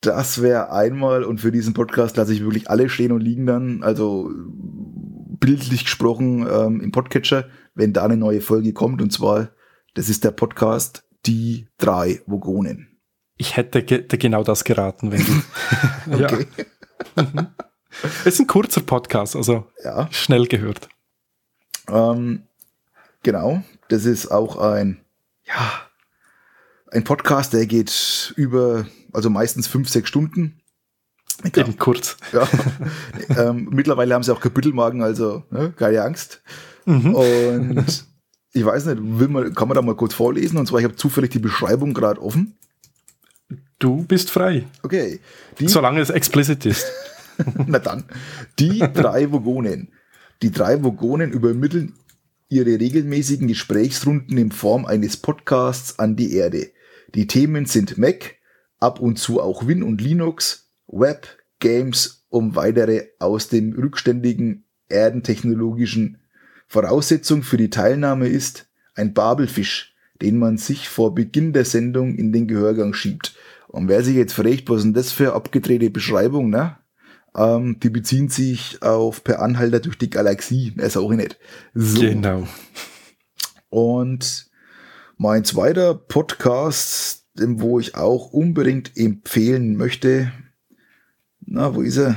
Das wäre einmal, und für diesen Podcast lasse ich wirklich alle stehen und liegen dann, also bildlich gesprochen ähm, im Podcatcher, wenn da eine neue Folge kommt, und zwar, das ist der Podcast Die drei Vogonen. Ich hätte ge- genau das geraten, wenn du... Okay. Ja. Es ist ein kurzer Podcast, also Ja. schnell gehört. Ähm, genau, das ist auch ein, ja, ein Podcast, der geht über, also meistens fünf, sechs Stunden. Ja. Eben kurz. Ja. ähm, mittlerweile haben sie auch Kapitelmarken, also ne, keine Angst. Mhm. Und ich weiß nicht, will man, kann man da mal kurz vorlesen? Und zwar, ich habe zufällig die Beschreibung gerade offen. Du bist frei. Okay. Die, Solange es explicit ist. Na dann. Die drei Vogonen. Die drei Vogonen übermitteln ihre regelmäßigen Gesprächsrunden in Form eines Podcasts an die Erde. Die Themen sind Mac, ab und zu auch Win und Linux, Web, Games und weitere aus dem rückständigen erdentechnologischen. Voraussetzung für die Teilnahme ist ein Babelfisch, den man sich vor Beginn der Sendung in den Gehörgang schiebt. Und wer sich jetzt fragt, was ist denn das für eine abgedrehte Beschreibung, ne? Ähm, die beziehen sich auf Per Anhalter durch die Galaxie, mehr ist auch nicht. So. Genau. Und mein zweiter Podcast, den wo ich auch unbedingt empfehlen möchte, na, wo ist er?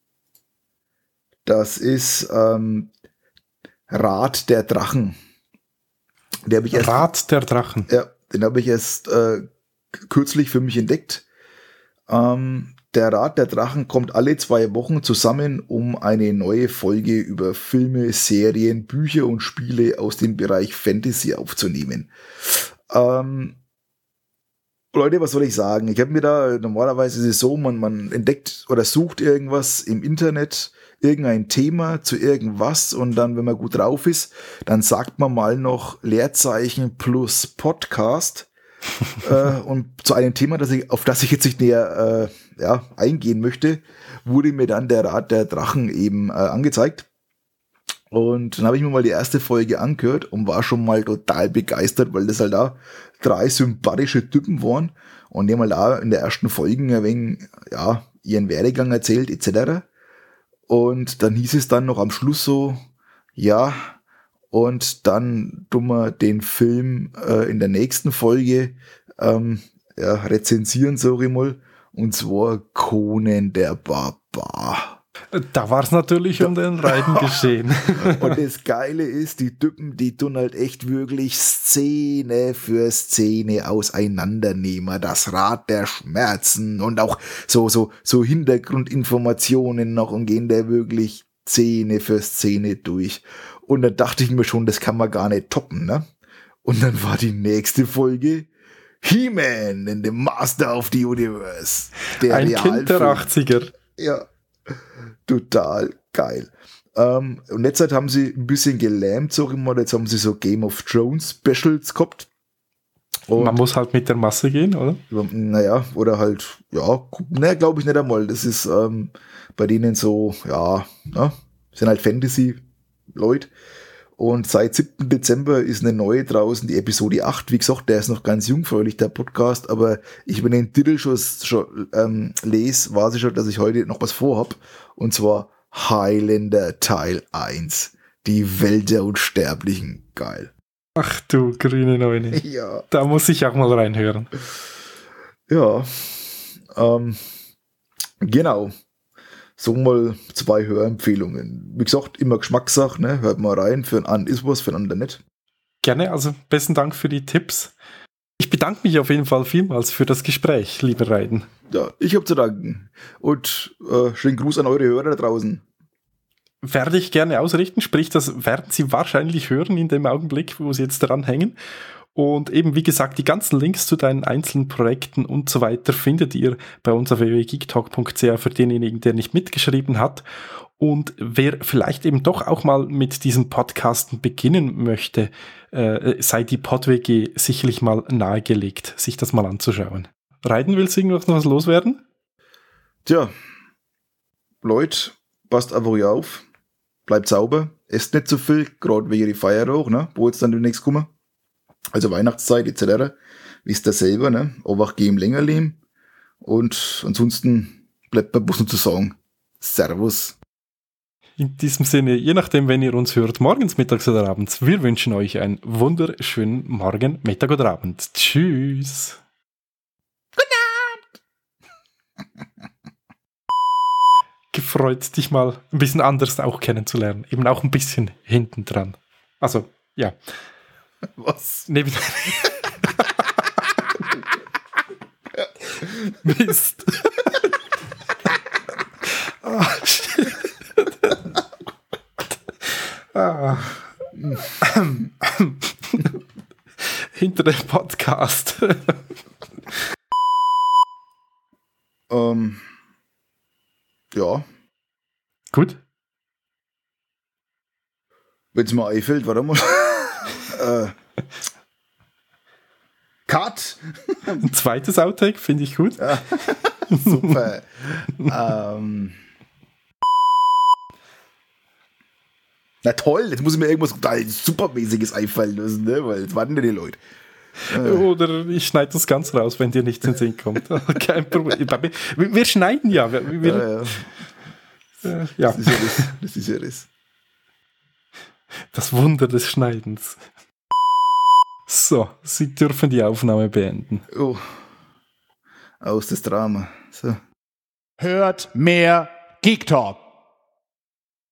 Das ist ähm, Rat der Drachen. Der hab ich erst, Rat der Drachen. ja, den habe ich erst äh, kürzlich für mich entdeckt. Ähm, der Rat der Drachen kommt alle zwei Wochen zusammen, um eine neue Folge über Filme, Serien, Bücher und Spiele aus dem Bereich Fantasy aufzunehmen. Ähm, Leute, was soll ich sagen? Ich habe mir da, normalerweise ist es so, man, man entdeckt oder sucht irgendwas im Internet, irgendein Thema zu irgendwas, und dann, wenn man gut drauf ist, dann sagt man mal noch Leerzeichen plus Podcast äh, und zu einem Thema, das ich, auf das ich jetzt nicht näher äh, ja, eingehen möchte, wurde mir dann der Rat der Drachen eben äh, angezeigt. Und dann habe ich mir mal die erste Folge angehört und war schon mal total begeistert, weil das halt da drei sympathische Typen waren und die haben halt da in der ersten Folge ein wenig, ja, ihren Werdegang erzählt et cetera. Und dann hieß es dann noch am Schluss so, ja, und dann tun wir den Film äh, in der nächsten Folge ähm, ja, rezensieren, sag ich mal, und zwar Conan der Barbar. Da war es natürlich um den Reiten geschehen. Und das Geile ist, die Typen, die tun halt echt wirklich Szene für Szene auseinandernehmen. Das Rad der Schmerzen und auch so, so, so Hintergrundinformationen noch und gehen da wirklich Szene für Szene durch. Und da dachte ich mir schon, das kann man gar nicht toppen, ne? Und dann war die nächste Folge He-Man in the Master of the Universe. Der Ein Kind der achtziger. Ja. Total geil. Ähm, und jetzt haben sie ein bisschen gelähmt, sag ich mal. Jetzt haben sie so Game of Thrones Specials gehabt. Und man muss halt mit der Masse gehen, oder? Naja, oder halt, ja, naja, glaube ich nicht einmal. Das ist ähm, bei denen so, ja, ne, sind halt Fantasy-Leute. Und seit siebten Dezember ist eine neue draußen, die Episode acht. Wie gesagt, der ist noch ganz jungfräulich, der Podcast, aber ich, wenn ich den Titel schon, schon ähm, lese, weiß ich schon, dass ich heute noch was vorhab. Und zwar Highlander Teil eins. Die Welt der Unsterblichen. Geil. Ach du grüne Neune. Ja. Da muss ich auch mal reinhören. Ja. Ähm, genau. So mal zwei Hörempfehlungen. Wie gesagt, immer Geschmackssache, ne? Hört mal rein. Für einen anderen ist was, für einen anderen nicht. Gerne, also besten Dank für die Tipps. Ich bedanke mich auf jeden Fall vielmals für das Gespräch, lieber Reiden. Ja, ich habe zu danken. Und äh, schönen Gruß an eure Hörer da draußen. Werde ich gerne ausrichten, sprich, das werden Sie wahrscheinlich hören in dem Augenblick, wo Sie jetzt dran hängen. Und eben, wie gesagt, die ganzen Links zu deinen einzelnen Projekten und so weiter findet ihr bei uns auf w w w punkt geektalk punkt c a für denjenigen, der nicht mitgeschrieben hat. Und wer vielleicht eben doch auch mal mit diesen Podcasten beginnen möchte, äh, sei die PodWG sicherlich mal nahegelegt, sich das mal anzuschauen. Reiden, willst du irgendwas noch was loswerden? Tja, Leute, passt einfach hier auf, bleibt sauber, esst nicht zu viel, gerade wegen die Feier auch, ne, wo jetzt dann demnächst kommen. Also Weihnachtszeit et cetera. Wisst ihr selber, ne? Einfach gehen länger leben. Und ansonsten bleibt mir bloß noch zu sagen, Servus. In diesem Sinne, je nachdem, wenn ihr uns hört, morgens, mittags oder abends, wir wünschen euch einen wunderschönen Morgen, Mittag oder Abend. Tschüss. Guten Abend. Gefreut, dich mal ein bisschen anders auch kennenzulernen. Eben auch ein bisschen hinten dran. Also, ja. Was? Neben Mist. Oh, shit. Ah. Hinter dem Podcast. ähm, ja. Gut. Wenn es mir einfällt, warte mal. äh, Cut! Ein zweites Outtake finde ich gut. Ja. Super. ähm. Na toll, jetzt muss ich mir irgendwas total supermäßiges einfallen lassen, ne? Weil jetzt warten ja die Leute. Äh. Oder ich schneide das ganz raus, wenn dir nichts in den Sinn kommt. Kein Problem. Wir, wir schneiden ja. Wir, wir, ja, ja. Äh, ja. Das ist ja das. Das ist ja das. Das Wunder des Schneidens. So, Sie dürfen die Aufnahme beenden. Oh. Aus das Drama. So. Hört mehr Geek Talk.